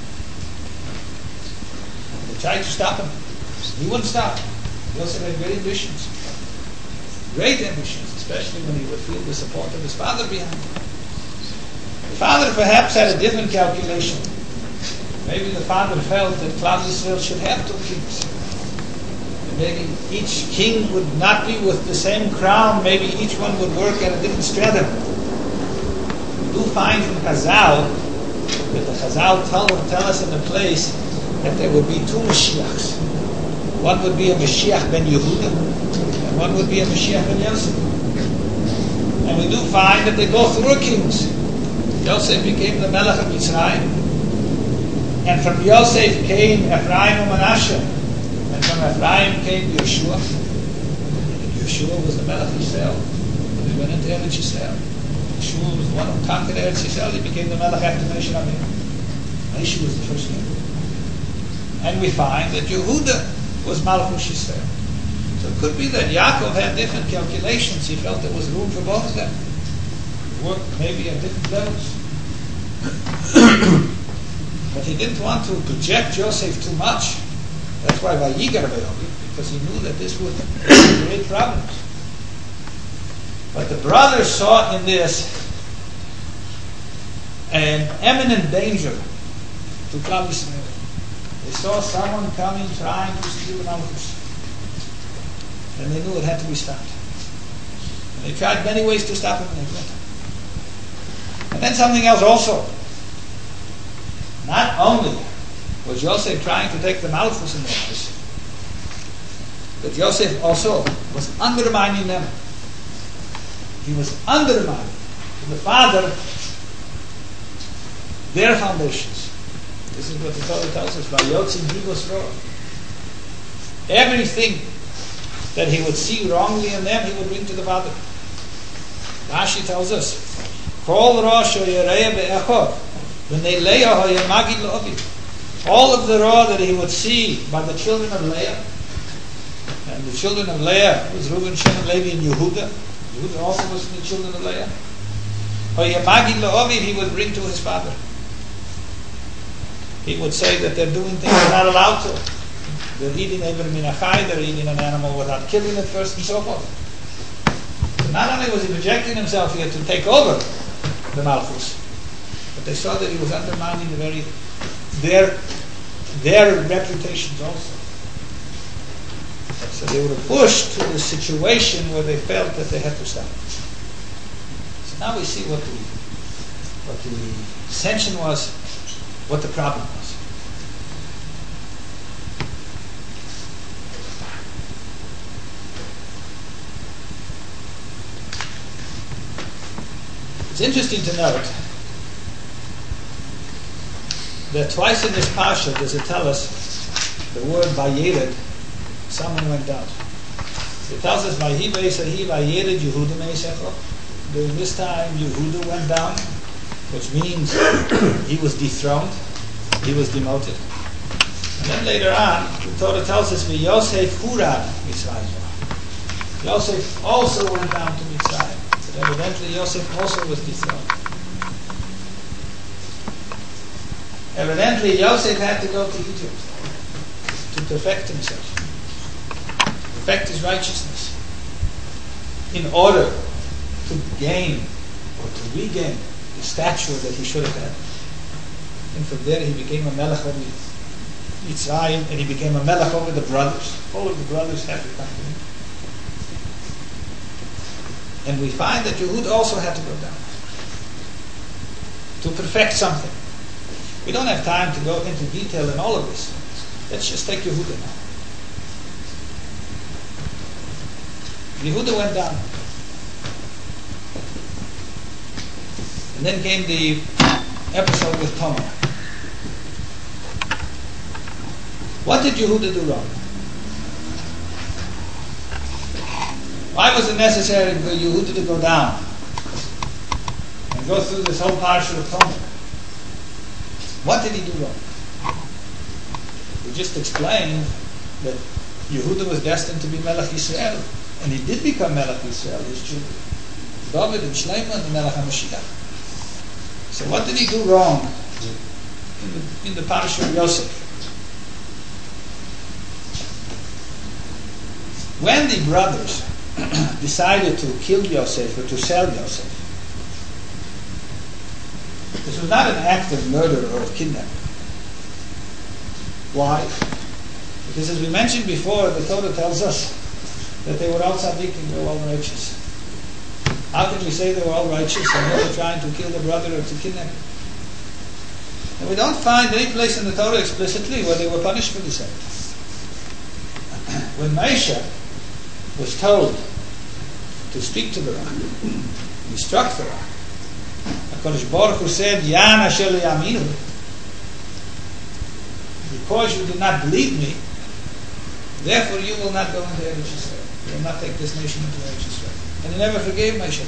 They tried to stop him. He wouldn't stop. Yosef had great ambitions. Great ambitions, especially when he would feel the support of his father behind him. The father perhaps had a different calculation. Maybe the father felt that Klal Yisrael should have two kings. And maybe each king would not be with the same crown. Maybe each one would work at a different stratum. We do find in Chazal that the Chazal tell us in a place that there would be two Mashiachs. One would be a Mashiach ben Yehuda, and one would be a Mashiach ben Yosef. And we do find that they both were kings. Yosef became the Melech of Mitzrayim, and from Yosef came Ephraim and Manasseh, and from Ephraim came Yeshua. And Yeshua was the Melech of Yisrael. When he went into Eretz Yisrael, Yeshua was the one who conquered Eretz Yisrael. He became the Melech after Moshe Rabbeinu. Yeshua was the first king. And we find that Yehuda was Malchus Yisrael. So it could be that Yaakov had different calculations. He felt there was room for both of them. Work maybe at different levels. But he didn't want to project Joseph too much. That's why Vayigar Be'ovi, because he knew that this would create problems. But the brothers saw in this an eminent danger to Klal Yisrael. They saw someone coming trying to steal the Malchus. And they knew it had to be stopped. And they tried many ways to stop him, and they couldn't. And then something else also. Not only was Yosef trying to take the Malchus in their eyes, but Yosef also was undermining them. He was undermining the father their foundations. This is what the Torah tells us. Vayotzim Higos Ro. Everything that he would see wrongly in them, he would bring to the father. Rashi tells us, Kol Rosh Yerei Be'echov, V'nei Magid Lo'ovi. All of the Ra that he would see by the children of Leah, and the children of Leah was Reuben, Shimon, Levi, and Yehuda. Yehuda also was from the children of Leah. Magid Lo'ovi he would bring to his father. He would say that they're doing things they're not allowed to. They're eating Eber Minachai, they're eating an animal without killing it first, and so forth. So not only was he projecting himself here to take over the Malchus, but they saw that he was undermining their reputations also. So they were pushed to the situation where they felt that they had to stop. So now we see what the ascension was, what the problem was. It's interesting to note that twice in this parsha does it tell us the word Vayered, someone went down. It tells us Vahi Beisahi Vayered Yehuda Meisecho. During this time Yehuda went down, which means he was dethroned, he was demoted. And then later on, the Torah tells us Yosef Hurad Mitzrayim. Yosef also went down to Mitzrayim. But evidently Yosef also was dethroned. Evidently Yosef had to go to Egypt to perfect himself, perfect his righteousness, in order to gain or to regain the stature that he should have had. And from there he became a melech over Mitzrayim, and he became a melech over the brothers. All of the brothers had to come to him. And we find that Yehud also had to go down to perfect something. We don't have time to go into detail in all of this. Let's just take Yehuda now. Yehuda went down. And then came the episode with Tamar. What did Yehuda do wrong? Why was it necessary for Yehuda to go down and go through this whole parsha of Tamar? What did he do wrong? We just explained that Yehuda was destined to be Melech Yisrael, and he did become Melech Yisrael, his children, David and Shlomo and the Melech HaMashiach. So what did he do wrong in the parsha of Yosef? When the brothers decided to kill Yosef or to sell Yosef, this was not an act of murder or of kidnapping. Why? Because as we mentioned before, the Torah tells us that they were all tzaddikim, they were all righteous. How can we say they were all righteous and they were trying to kill the brother or to kidnap him? And we don't find any place in the Torah explicitly where they were punished for this act. When Moshe was told to speak to the rock, he struck the rock. HaKadosh Baruch Hu said, Yan asher yaminu, because you did not believe me, therefore you will not go into Eretz Yisrael. You will not take this nation into Eretz Yisrael. And he never forgave Moshe.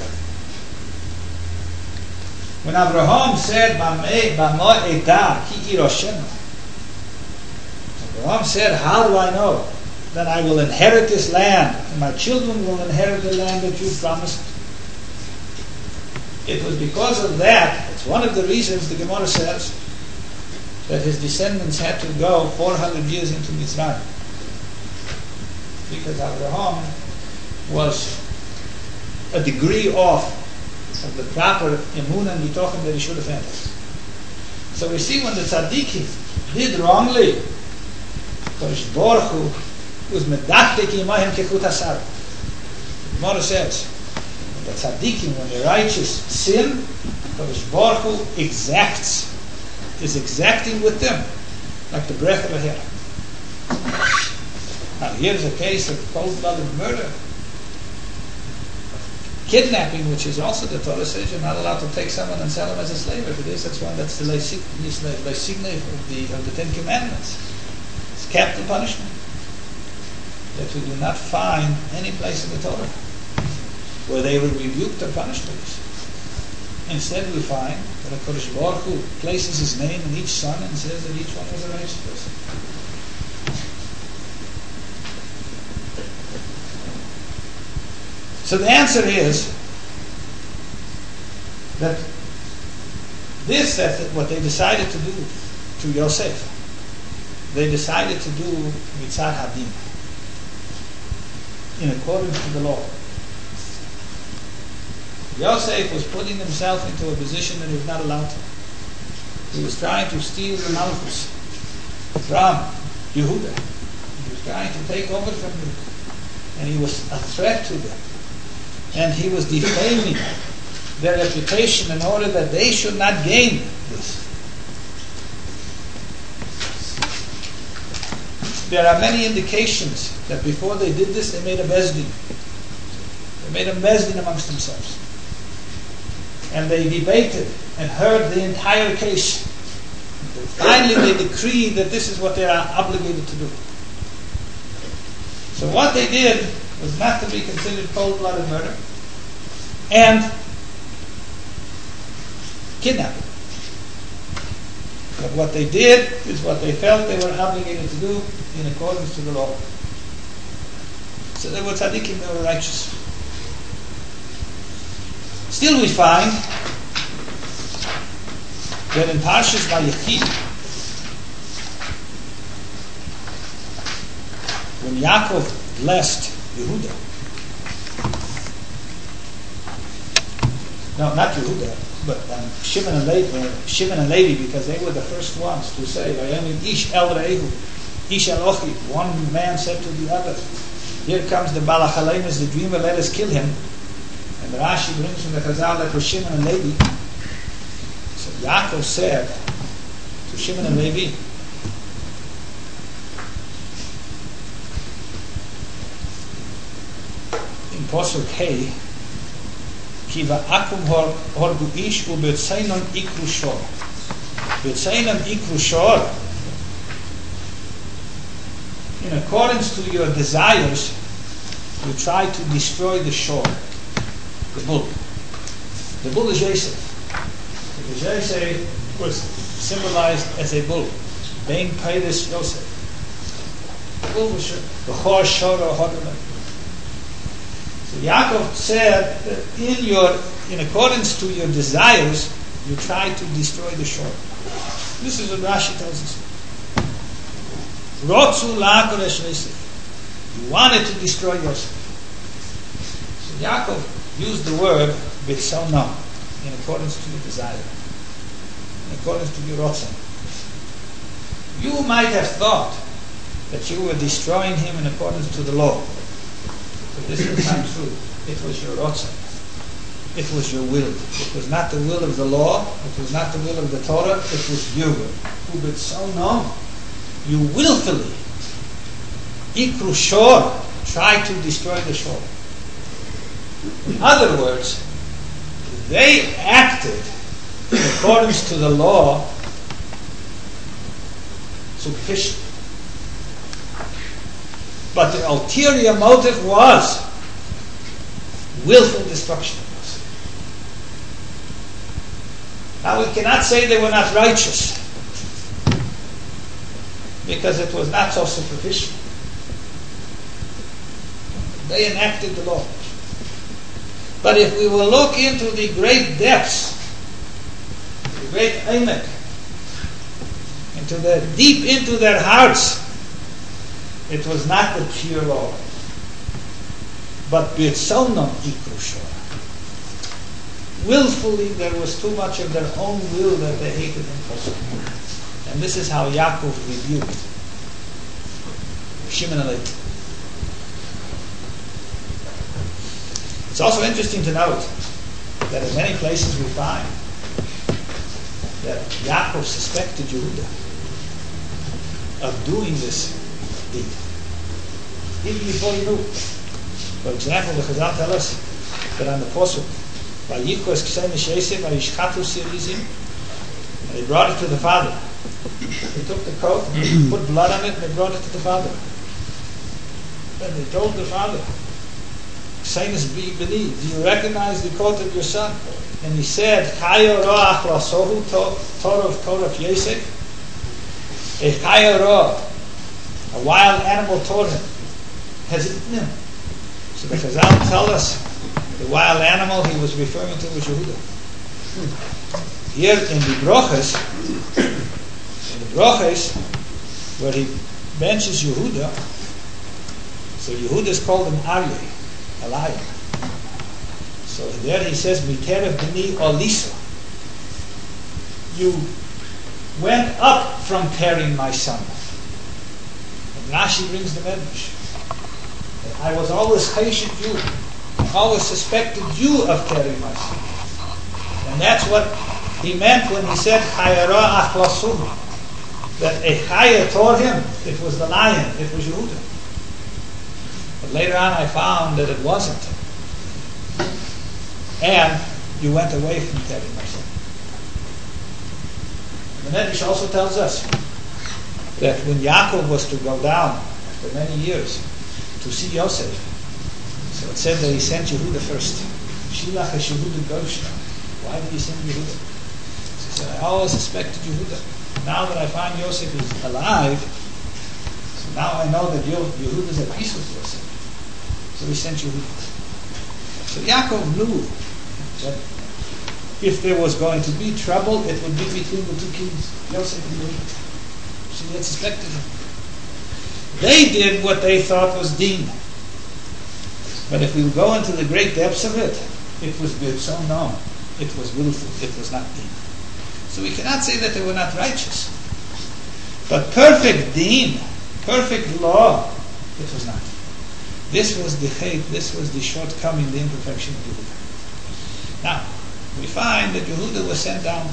When Abraham said, Bama eda ki iroshema, Abraham said, how do I know that I will inherit this land and my children will inherit the land that you promised? It was because of that. It's one of the reasons the Gemara says that his descendants had to go 400 years into Mitzrayim, because Abraham was a degree off of the proper emunah and bitochen that he should have had. So we see when the tzaddikim did wrongly, Kodesh Baruch Hu was medaktek imayim kechut hasar. The Gemara says the tzaddikim, when the righteous sin, Kodesh Baruch Hu is exacting with them, like the breath of a hair. Now here's a case of cold-blooded murder. Kidnapping, which is also the Torah says you're not allowed to take someone and sell him as a slave. If it is, that's one that's the leisigna of the Ten Commandments. It's capital punishment. That we do not find any place in the Torah where they were rebuked or punished for this. Instead, we find that HaKadosh Baruch Hu places his name in each son and says that each one was a righteous person. So the answer is that what they decided to do to Yosef, they decided to do mitzad hadin, in accordance to the law. Yosef was putting himself into a position that he was not allowed to. He was trying to steal the malchus from Yehuda. He was trying to take over from them, and he was a threat to them. And he was defaming their reputation in order that they should not gain this. There are many indications that before they did this, they made a bezdin. They made a bezdin amongst themselves. and they debated and heard the entire case. Finally, they decreed that this is what they are obligated to do. So what they did was not to be considered cold-blooded murder and kidnapping. But what they did is what they felt they were obligated to do in accordance to the law. So they were tzaddikim, they were righteous. Still we find that in Parshas Vayechi, when Yaakov blessed Yehuda, no, not Yehuda, but Shimon and Levi, because they were the first ones to say, "Vayomer ish el re'ehu, ish el ochi." One man said to the other, "Here comes the Balachalemus, the dreamer. Let us kill him." And Rashi brings from the Chazal that was Shimon and Levi. So Yaakov said to Shimon and Levi, in Posuk Hey, Ki va'akum horgu ish u'betzeinon ikru shor. Betzeinon ikru shor. In accordance to your desires, you try to destroy the shor, the bull. The bull is Yosef. Because Yosef was symbolized as a bull. Bein Peiris Yosef. The bull was the Chor Shor Hodler. So Yaakov said that in accordance to your desires, you try to destroy the shor. This is what Rashi tells us. Rotzu la'akoresh Yosef. You wanted to destroy Yosef. So Yaakov used the word bitzona, in accordance to your desire, in accordance to your rotzen. You might have thought that you were destroying him in accordance to the law. But this was not true. It was your rotzen. It was your will. It was not the will of the law. It was not the will of the Torah. It was your will. Ubitzona. You willfully, ikru shor, try to destroy the shor. In other words, they acted in accordance to the law superficially. But the ulterior motive was willful destruction of us. Now we cannot say they were not righteous, because it was not so superficial. They enacted the law. But if we will look into the great depths, the great emek, deep into their hearts, it was not the pure law, but b'tzonon ikru shor. Willfully, there was too much of their own will that they hated him for. And this is how Yaakov rebuked Shimon and Levi. It's also interesting to note that in many places we find that Yaakov suspected Yehuda of doing this deed, even before he knew. For example, the Chazal tell us that on the Posuk, Vayikos Ksenish Yosef Vayishchatu Sirizim, and they brought it to the father. They took the coat, and they put blood on it, and they brought it to the father. Then they told the father, Ksenish B'ni, do you recognize the coat of your son? And he said, Chayo ro'ach lasohu torov Yosef. A chayo ro'ah, a wild animal tore him, has eaten him. So the Chazal tell us the wild animal he was referring to was Yehuda. Here in the Broches, where he mentions Yehuda, so Yehuda is called an Aryeh, a lion. So there he says, Miterev b'ni Olisa. You went up from tearing my son. And Rashi brings the medrash. I was always patient you. I always suspected you of tearing my son. And that's what he meant when he said, Chayara achlasuhu. That a chaya tore him. It was the lion. It was Yehuda. But later on I found that it wasn't. And you went away from Teri, my son. The Medrash also tells us that when Yaakov was to go down after many years to see Yosef, so it said that he sent Yehuda first. Shilach Yehuda Goshna. Why did he send Yehuda? He said, I always suspected Yehuda. Now that I find Yosef is alive, so now I know that Yehuda is at peace with Yosef. So he sent Yehuda. So Yaakov knew that if there was going to be trouble, it would be between the two kings, Yosef and Yehuda. So he had suspected him. They did what they thought was din. But if we go into the great depths of it, it was so known. It was willful. It was not din. So we cannot say that they were not righteous. But perfect din, perfect law, it was not. This was the hate, this was the shortcoming, the imperfection of Yehuda. Now, we find that Yehuda was sent down.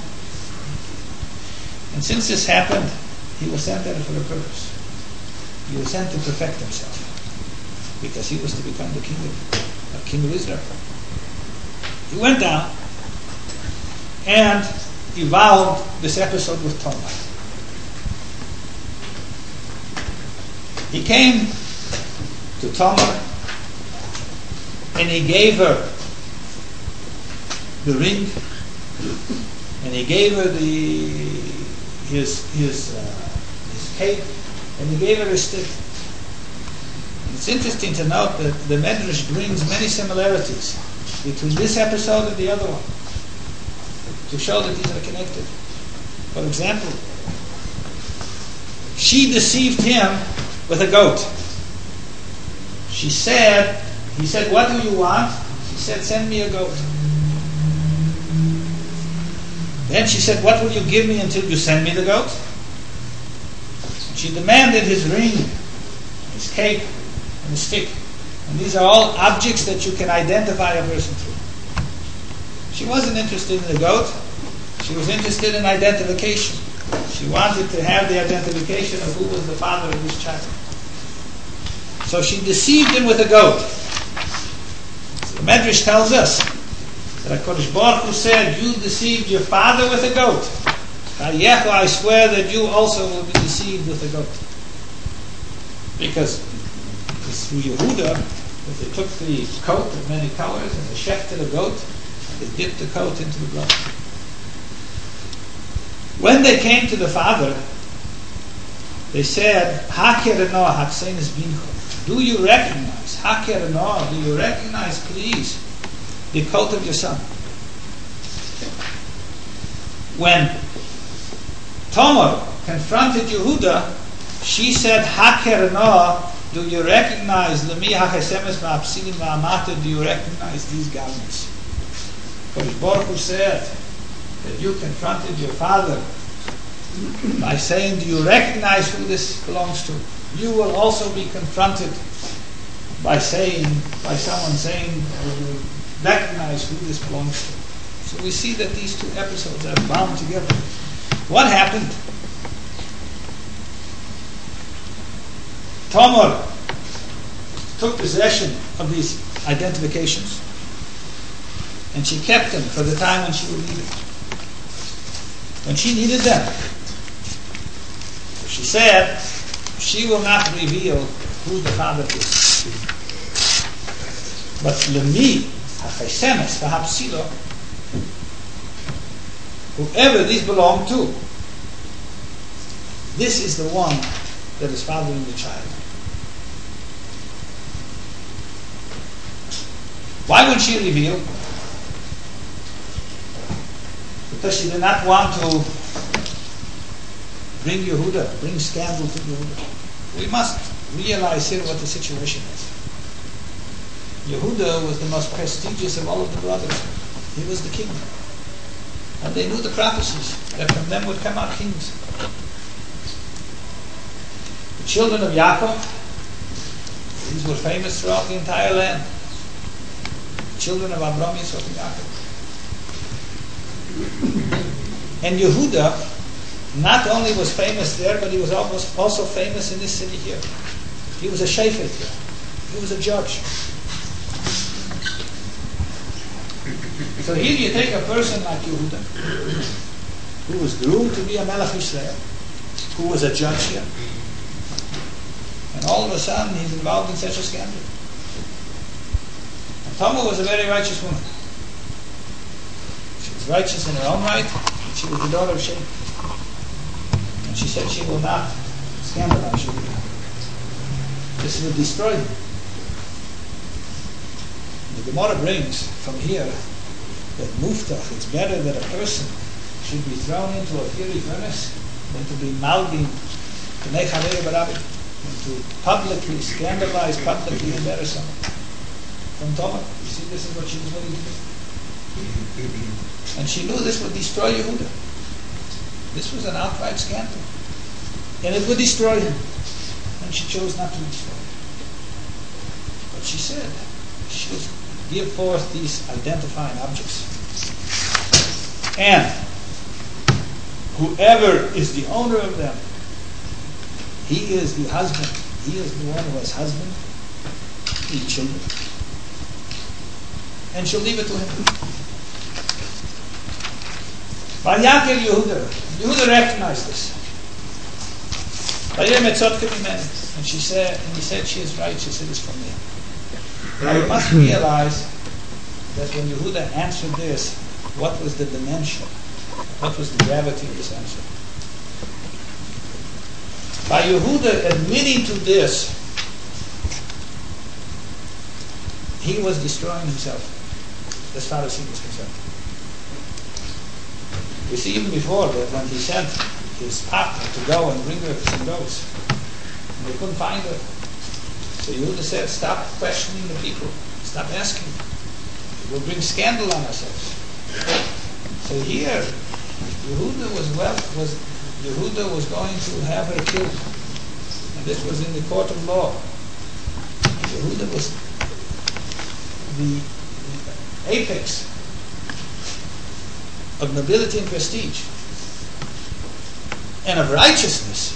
And since this happened, he was sent there for a purpose. He was sent to perfect himself. Because he was to become the king of Israel. He went down and evolved this episode with Tamar. He came to Tamar and he gave her the ring and he gave her his cape and he gave her his stick. It's interesting to note that the Medrash brings many similarities between this episode and the other one to show that these are connected. For example, she deceived him with a goat. He said, what do you want? She said, send me a goat. Then she said, what will you give me until you send me the goat? She demanded his ring, his cape, and his stick. And these are all objects that you can identify a person through. She wasn't interested in the goat. She was interested in identification. She wanted to have the identification of who was the father of this child. So she deceived him with a goat. So the Medrash tells us that HaKadosh Baruch Hu said, you deceived your father with a goat. I swear that you also will be deceived with a goat. Because it's through Yehuda that they took the coat of many colors and they shechted a goat and they dipped the coat into the blood. When they came to the father, they said, Hakeranoah Haksenis Bincho. Do you recognize, Hakeranoah, do you recognize, please, the coat of your son? When Tamar confronted Yehuda, she said, Hakeranoah, do you recognize, Lemi Hachesemes Ma'apsilim Ma'amata, do you recognize these garments? Kodesh Baruch Hu said that you confronted your father by saying, do you recognize who this belongs to? You will also be confronted by someone saying, do you recognize who this belongs to? So we see that these two episodes are bound together. What happened? Tamar took possession of these identifications and she kept them for the time when she would need it. When she needed them, she said she will not reveal who the father is. But Lemi, Hachesemes, Vahapsilo, whoever these belong to, this is the one that is fathering the child. Why would she reveal? Because she did not want to bring scandal to Yehuda. We must realize here what the situation is. Yehuda was the most prestigious of all of the brothers. He was the king. And they knew the prophecies, that from them would come out kings. The children of Yaakov, these were famous throughout the entire land. The children of Abraham, Yitzchak, and Yaakov. And Yehuda not only was famous there, but he was also famous in this city here. He was a shafet here. He was a judge. So here you take a person like Yehuda, who was groomed to be a Melech Israel, who was a judge here, and all of a sudden he's involved in such a scandal. And Tamar was a very righteous woman. She was righteous in her own right, and she was the daughter of Shem. And she said she will not scandalize Yehuda. This will destroy him. The Gemara brings from here that muftach, it's better that a person should be thrown into a fiery furnace than to be malgin, to make haver barabi, and to publicly scandalize, publicly embarrass someone. From Tamar, you see, this is what she was willing to do. And she knew this would destroy Yehuda. This was an outright scandal. And it would destroy him. And she chose not to destroy him. But she said she would give forth these identifying objects. And whoever is the owner of them, he is the husband. He is the one who has husband, the children. And she'll leave it to him. Vayakel Yehuda. Yehuda recognized this. And she said, and he said, she is right. She said, it's from me. Now you must realize that when Yehuda answered this, what was the dimension? What was the gravity of this answer? By Yehuda admitting to this, he was destroying himself as far as he was concerned. We see even before that when he sent his partner to go and bring her some goats, and they couldn't find her. So Yehuda said, stop questioning the people. Stop asking. We'll bring scandal on ourselves. So here, Yehuda was going to have her killed. And this was in the court of law. Yehuda was the apex of nobility and prestige and of righteousness.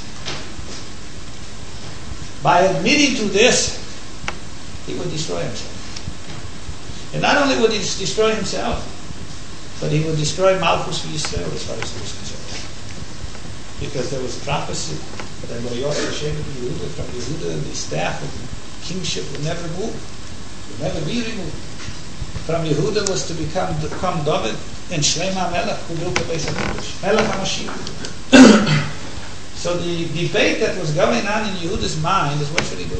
By admitting to this, he would destroy himself. And not only would he destroy himself, but he would destroy Malchus for Yisrael as far as he was concerned. Because there was prophecy that from Yehuda, the staff of kingship would never move, would never be removed. From Yehuda was to become David and Shlomo Melech, who built the Beis HaMikdash, Melech HaMashiach. So the debate that was going on in Yehuda's mind is, what should he do?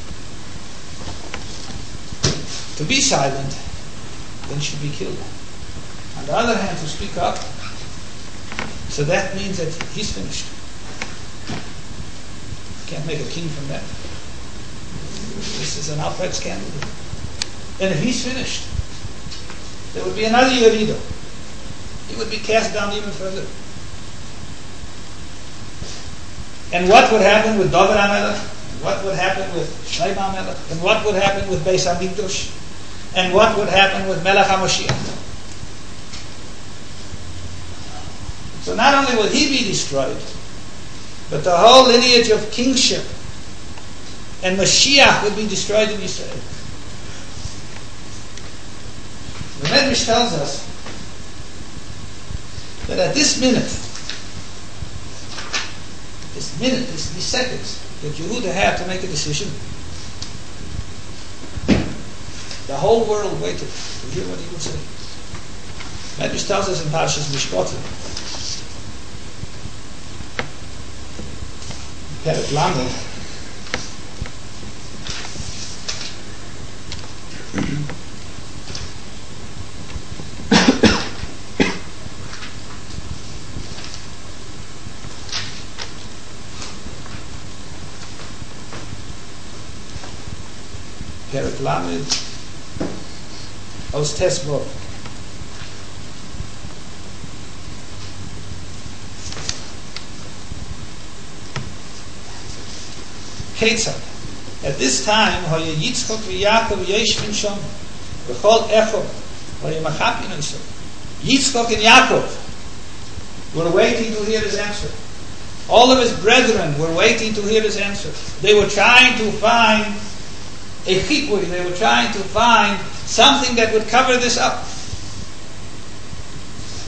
To be silent, then should be killed. On the other hand, to speak up, so that means that he's finished. Can't make a king from that. This is an outright scandal. And if he's finished, there would be another Yerida. He would be cast down even further. And what would happen with David HaMelech? And what would happen with Shlomo HaMelech? And what would happen with Beis HaMikdash? And what would happen with Melech HaMashiach? So not only will he be destroyed, but the whole lineage of kingship and Mashiach would be destroyed in Israel. The Medrash tells us that at this minute, these seconds that Yehuda had to make a decision, the whole world waited to hear what he would say. Medrash tells us in Parshas Mishpatim, Perek Lamed, Perek Lamed, Os Tesbo. Ketzad. At this time, Hoya Yitzchok v'Yaakov yeshvin shom v'chol echod Hoya machapin oisov. Yitzchok and Yaakov were waiting to hear his answer. All of his brethren were waiting to hear his answer. They were trying to find a chikui. They were trying to find something that would cover this up.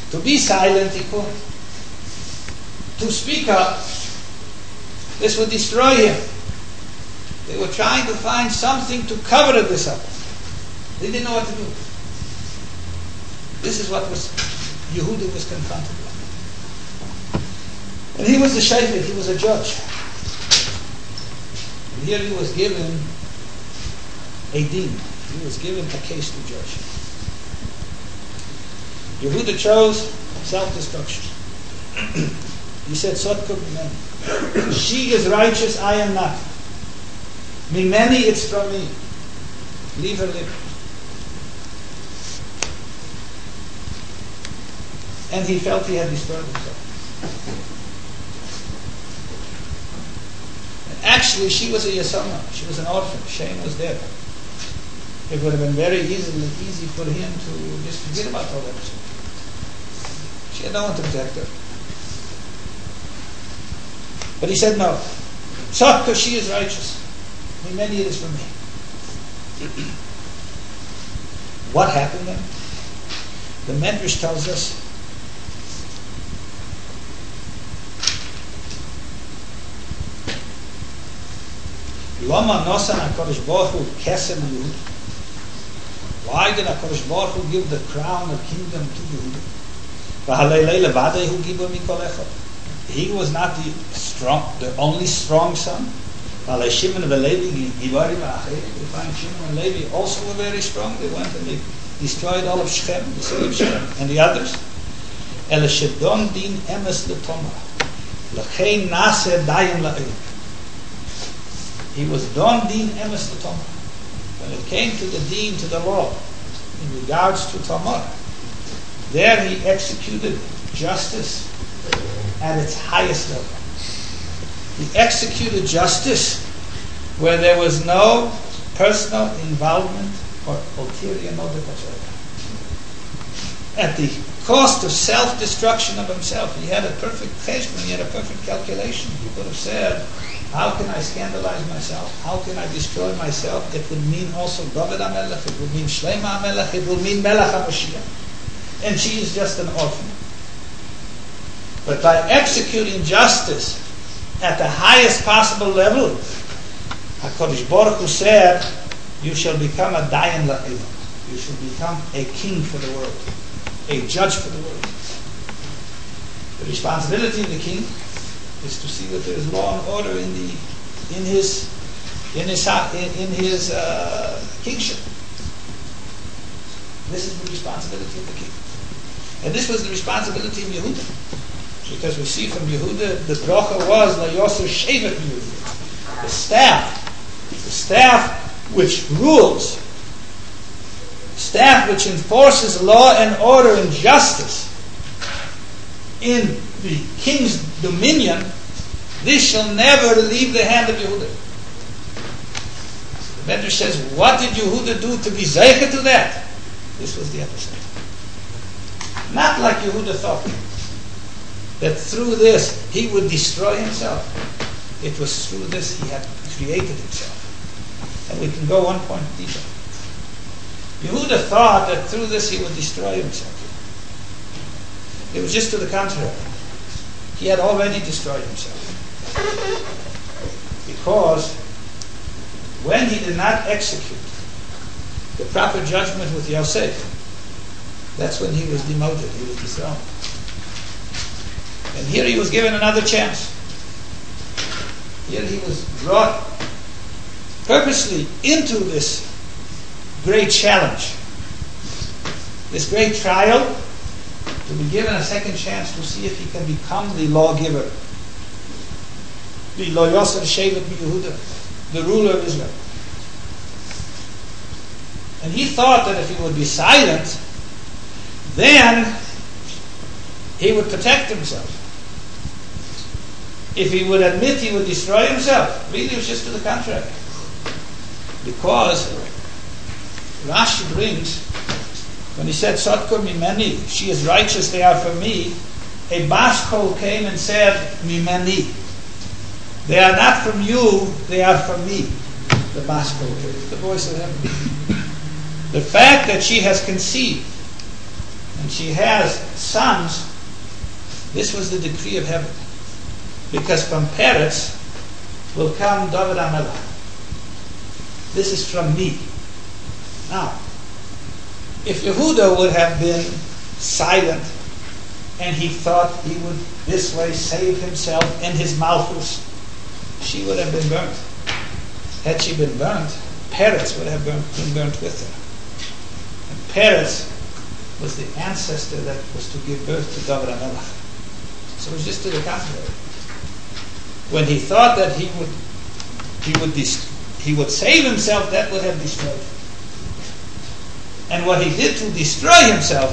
To be silent, he could. To speak up, this would destroy him. They were trying to find something to cover this up. They didn't know what to do. This is what Yehuda was confronted with. And he was the shayfet, he was a judge. And here he was given a din. He was given a case to judge. Yehuda chose self-destruction. He said, Sotko Mimeni. She is righteous, I am not. Mimeni, it's from me. Leave her live. And he felt he had destroyed himself. And actually, she was a Yasama. She was an orphan. Shame was dead. It would have been very easy for him to just forget about all that. She had no one to protect her. But he said no. Sotko, she is righteous. Many it is for me. What happened then? The Medrash tells us Lama Nosan HaKadosh Baruch Hu Kesem Yehuda. Why did HaKadosh Baruch Hu give the crown of kingdom to Yehuda? He was not the only strong son. Shimon and Levi, we find Shimon and Levi also were very strong. They went and they destroyed all of Shechem, the city of Shechem, and the others. He was don din emes l'tomah. When it came to the deen, to the law, in regards to Tamar, there he executed justice at its highest level. He executed justice where there was no personal involvement or ulterior motive whatsoever. At the cost of self-destruction of himself, he had a perfect cheshbon, he had a perfect calculation. He could have said, how can I scandalize myself? How can I destroy myself? It would mean also David HaMelech, it would mean Shlomo HaMelech, it would mean Melech HaMashiach. And she is just an orphan. But by executing justice at the highest possible level, HaKadosh Baruch Hu said, you shall become a dayan la'elam. You shall become a king for the world, a judge for the world. The responsibility of the king is to see that there is law and order in his kingship. This is the responsibility of the king, and this was the responsibility of Yehuda, because we see from Yehuda the bracha was la yoser shevet Yehuda, the staff which rules, staff which enforces law and order and justice in the king's dominion. This shall never leave the hand of Yehuda. The Medrash says, what did Yehuda do to be zeicha to that? This was the episode. Not like Yehuda thought, that through this he would destroy himself. It was through this he had created himself. And we can go one point deeper. Yehuda thought that through this he would destroy himself. It was just to the contrary. He had already destroyed himself. Because when he did not execute the proper judgment with Yosef, that's when he was demoted, he was dethroned. And here he was given another chance. Here he was brought purposely into this great challenge, this great trial, to be given a second chance to see if he can become the lawgiver, the Lo Yoser Shevet Yehuda, the ruler of Israel. And he thought that if he would be silent, then he would protect himself. If he would admit he would destroy himself, really it was just to the contrary. Because Rashi brings, when he said, Sotko Mimeni, she is righteous, they are for me, a Bashkol came and said, Mimeni. They are not from you, they are from me. The Bashkol came, the voice of heaven. The fact that she has conceived and she has sons, this was the decree of heaven. Because from Peretz will come David HaMelech. This is from me. Now, if Yehuda would have been silent and he thought he would this way save himself and his malchus, she would have been burnt. Had she been burnt, Peretz would have been burnt with her. And Peretz was the ancestor that was to give birth to David HaMelech. So it was just to the contrary. When he thought that he would save himself, that would have destroyed him. And what he did to destroy himself,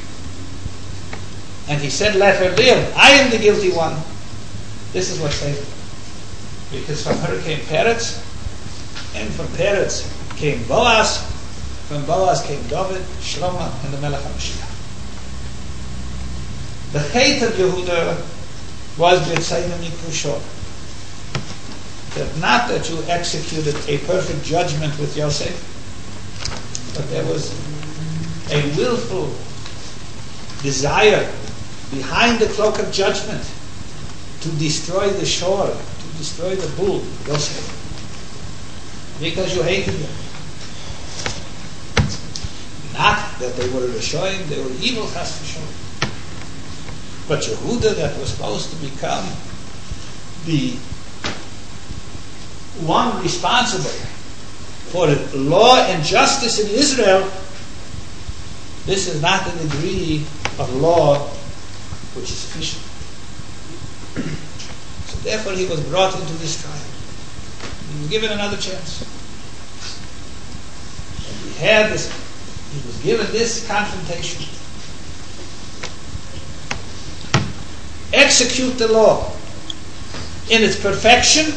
and he said, let her live, I am the guilty one, this is what saved him. Because from her came Peretz, and from Peretz came Boaz, from Boaz came David, Shlomo, and the Melech HaMashiach. The hate of Yehuda was B'Tzayin Mikrushor. That not that you executed a perfect judgment with Yosef, but there was a willful desire behind the cloak of judgment to destroy the shore, to destroy the bull, Yosef, because you hated them. Not that they were Rishoyim, they were evil, chas v'sholem. But Yehuda, that was supposed to become the one responsible for law and justice in Israel, this is not the degree of law which is sufficient. So therefore he was brought into this trial. He was given another chance. And he was given this confrontation. Execute the law in its perfection,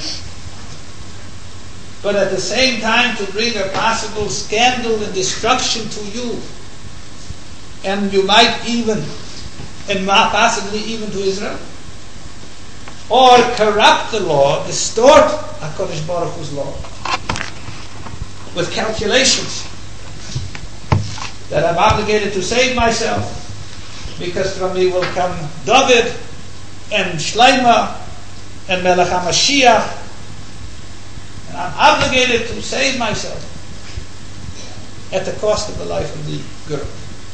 but at the same time to bring a possible scandal and destruction to you. And you might even, and possibly even to Israel. Or corrupt the law, distort HaKadosh Baruch Hu's law with calculations that I'm obligated to save myself because from me will come David and Shlomo and Melech HaMashiach. I'm obligated to save myself at the cost of the life of the girl.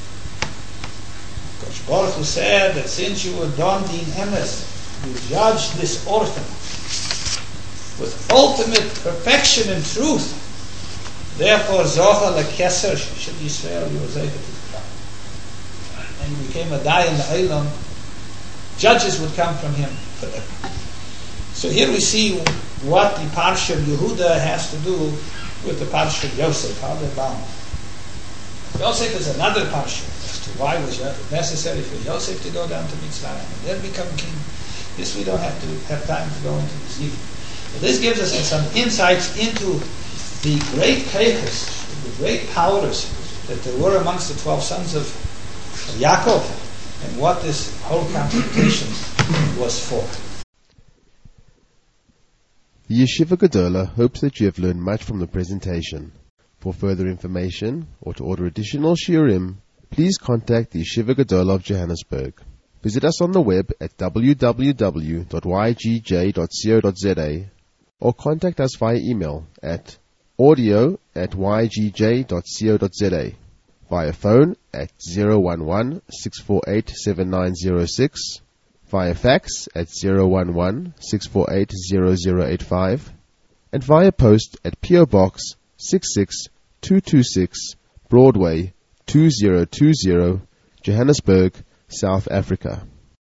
Kodesh Baruch Hu said that since you were Don Din Emes, you judged this orphan with ultimate perfection and truth. Therefore, Zocha lekeser shel Yisrael, you were able to come. And he became a Dayan Le'olam. Judges would come from him forever. So here we see what the Parsha of Yehuda has to do with the Parsha of Yosef, how they're bound. Yosef is another Parsha as to why was it necessary for Yosef to go down to Mitzrayim and then become king. This we don't have time to go into this evening. But this gives us some insights into the great peiches, the great powers that there were amongst the 12 sons of Yaakov, and what this whole confrontation was for. The Yeshiva Gedola hopes that you have learned much from the presentation. For further information or to order additional shiurim, please contact the Yeshiva Gedola of Johannesburg. Visit us on the web at www.ygj.co.za or contact us via email at audio@ygj.co.za, via phone at 011-648-7906, via fax at 011-648-0085, and via post at P.O. Box 66226 Broadway 2020, Johannesburg, South Africa.